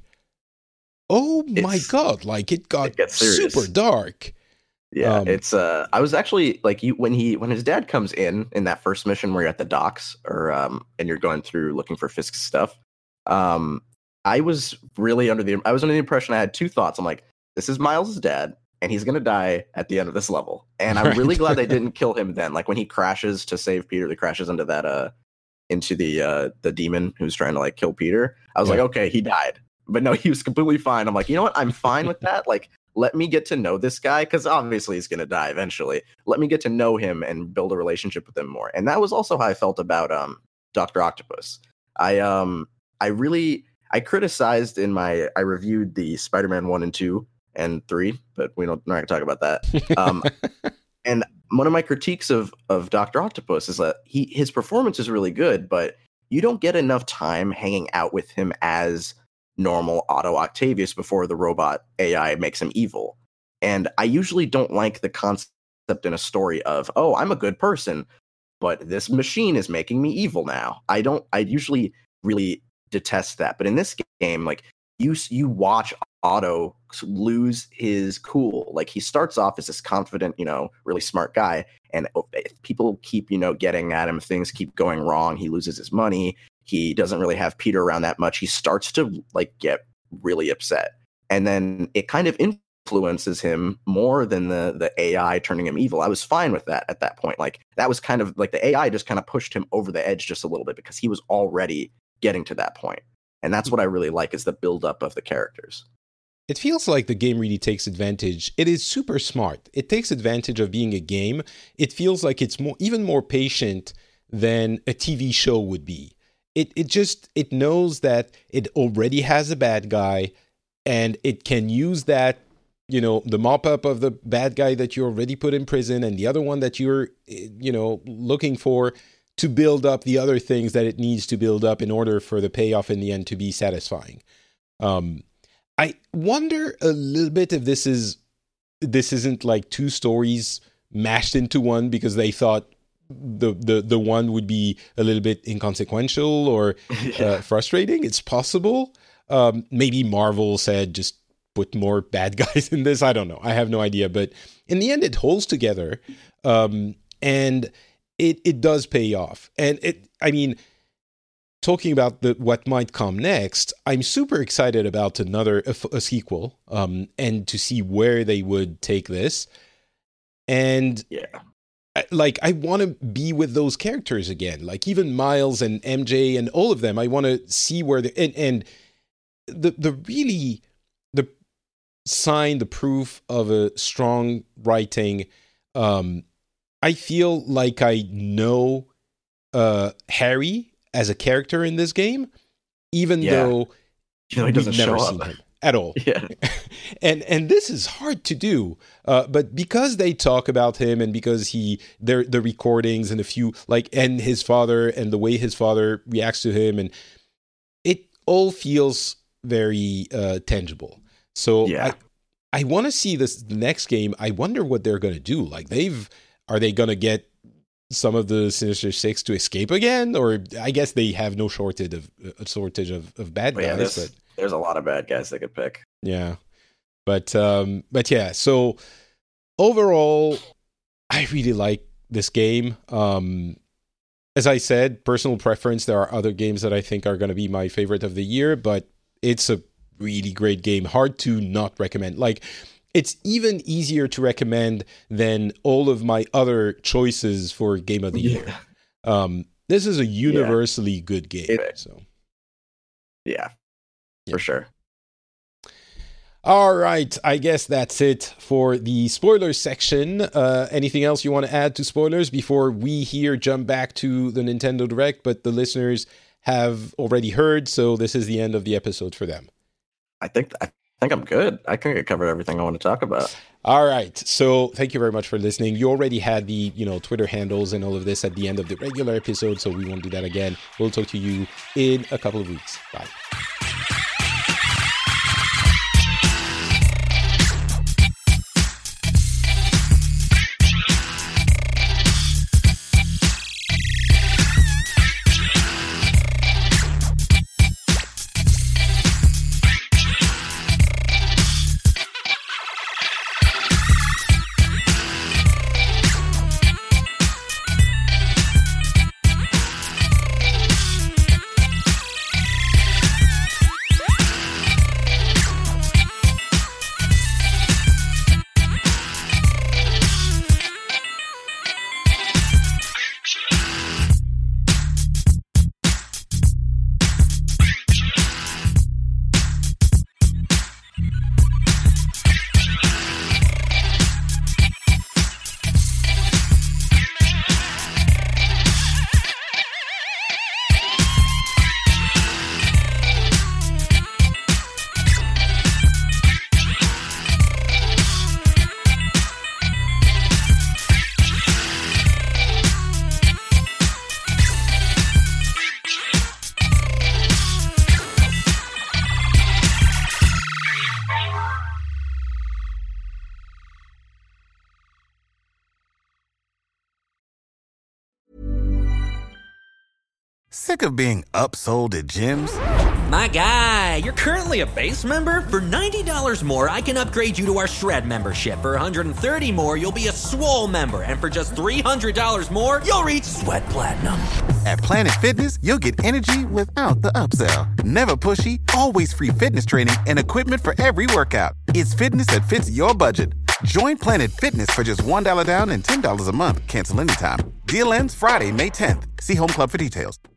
"Oh my it's, god!" Like it got it super dark. Yeah, um, it's uh I was actually like you when he when his dad comes in in that first mission where you're at the docks or um and you're going through looking for Fisk's stuff. Um I was really under the I was under the impression I had two thoughts. I'm like, this is Miles' dad and he's going to die at the end of this level. And I'm right. really glad they didn't kill him then. Like when he crashes to save Peter, he crashes into that uh into the uh the demon who's trying to like kill Peter. I was yeah. like, okay, he died. But no, he was completely fine. I'm like, you know what? I'm fine with that. Like let me get to know this guy, because obviously he's going to die eventually. Let me get to know him and build a relationship with him more. And that was also how I felt about um, Doctor Octopus. I um I really I criticized in my I reviewed the Spider-Man one and two and three, but we don't we're not going to talk about that. Um, and one of my critiques of of Doctor Octopus is that he his performance is really good, but you don't get enough time hanging out with him as normal Otto Octavius before the robot A I makes him evil. And I usually don't like the concept in a story of, oh, I'm a good person, but this machine is making me evil now. I don't, I usually really detest that. But in this game, like you, you watch Otto lose his cool. Like, he starts off as this confident, you know, really smart guy, and if people keep, you know, getting at him, things keep going wrong. He loses his money. He doesn't really have Peter around that much. He starts to like get really upset, and then it kind of influences him more than the the A I turning him evil. I was fine with that at that point. Like, that was kind of like the A I just kind of pushed him over the edge just a little bit because he was already getting to that point. And that's what I really like, is the buildup of the characters. It feels like the game really takes advantage. It is super smart. It takes advantage of being a game. It feels like it's more, even more patient than a T V show would be. It it just, it knows that it already has a bad guy, and it can use that, you know, the mop-up of the bad guy that you already put in prison and the other one that you're, you know, looking for, to build up the other things that it needs to build up in order for the payoff in the end to be satisfying. Um, I wonder a little bit if this is this isn't like two stories mashed into one because they thought the the the one would be a little bit inconsequential or yeah. uh, frustrating. It's possible. Um, maybe Marvel said just put more bad guys in this. I don't know. I have no idea. But in the end, it holds together, um, and it it does pay off. And it, I mean, talking about the what might come next, I'm super excited about another a, a sequel, um, and to see where they would take this. And yeah, I, like I want to be with those characters again, like even Miles and M J and all of them. I want to see where they and and the the really the sign, the proof of a strong writing. Um, I feel like I know uh, Harry as a character in this game, even yeah. though you know, he doesn't we've never show seen up him at all. Yeah. and and this is hard to do, uh, but because they talk about him and because he there the recordings and a few like and his father and the way his father reacts to him, and it all feels very uh, tangible. So yeah. I I want to see this the next game. I wonder what they're going to do. Like they've are they going to get some of the Sinister Six to escape again, or I guess they have no shortage of a shortage of, of bad guys. Yeah, there's, but there's a lot of bad guys they could pick. Yeah, but um, but yeah. So overall, I really like this game. Um, as I said, personal preference. There are other games that I think are going to be my favorite of the year, but it's a really great game. Hard to not recommend. Like. It's even easier to recommend than all of my other choices for Game of the Year. Yeah. Um, this is a universally yeah. good game. It, so, yeah, yeah, for sure. All right, I guess that's it for the spoilers section. Uh, anything else you want to add to spoilers before we here jump back to the Nintendo Direct? But the listeners have already heard, so this is the end of the episode for them. I think. I- I think I'm good. I think I covered everything I want to talk about. All right. So thank you very much for listening. You already had the, you know, Twitter handles and all of this at the end of the regular episode, so we won't do that again. We'll talk to you in a couple of weeks. Bye. Sick of being upsold at gyms? My guy, you're currently a base member? For ninety dollars more, I can upgrade you to our Shred membership. For one hundred thirty dollars more, you'll be a Swole member. And for just three hundred dollars more, you'll reach Sweat Platinum. At Planet Fitness, you'll get energy without the upsell. Never pushy, always free fitness training and equipment for every workout. It's fitness that fits your budget. Join Planet Fitness for just one dollar down and ten dollars a month. Cancel anytime. Deal ends Friday, May tenth. See Home Club for details.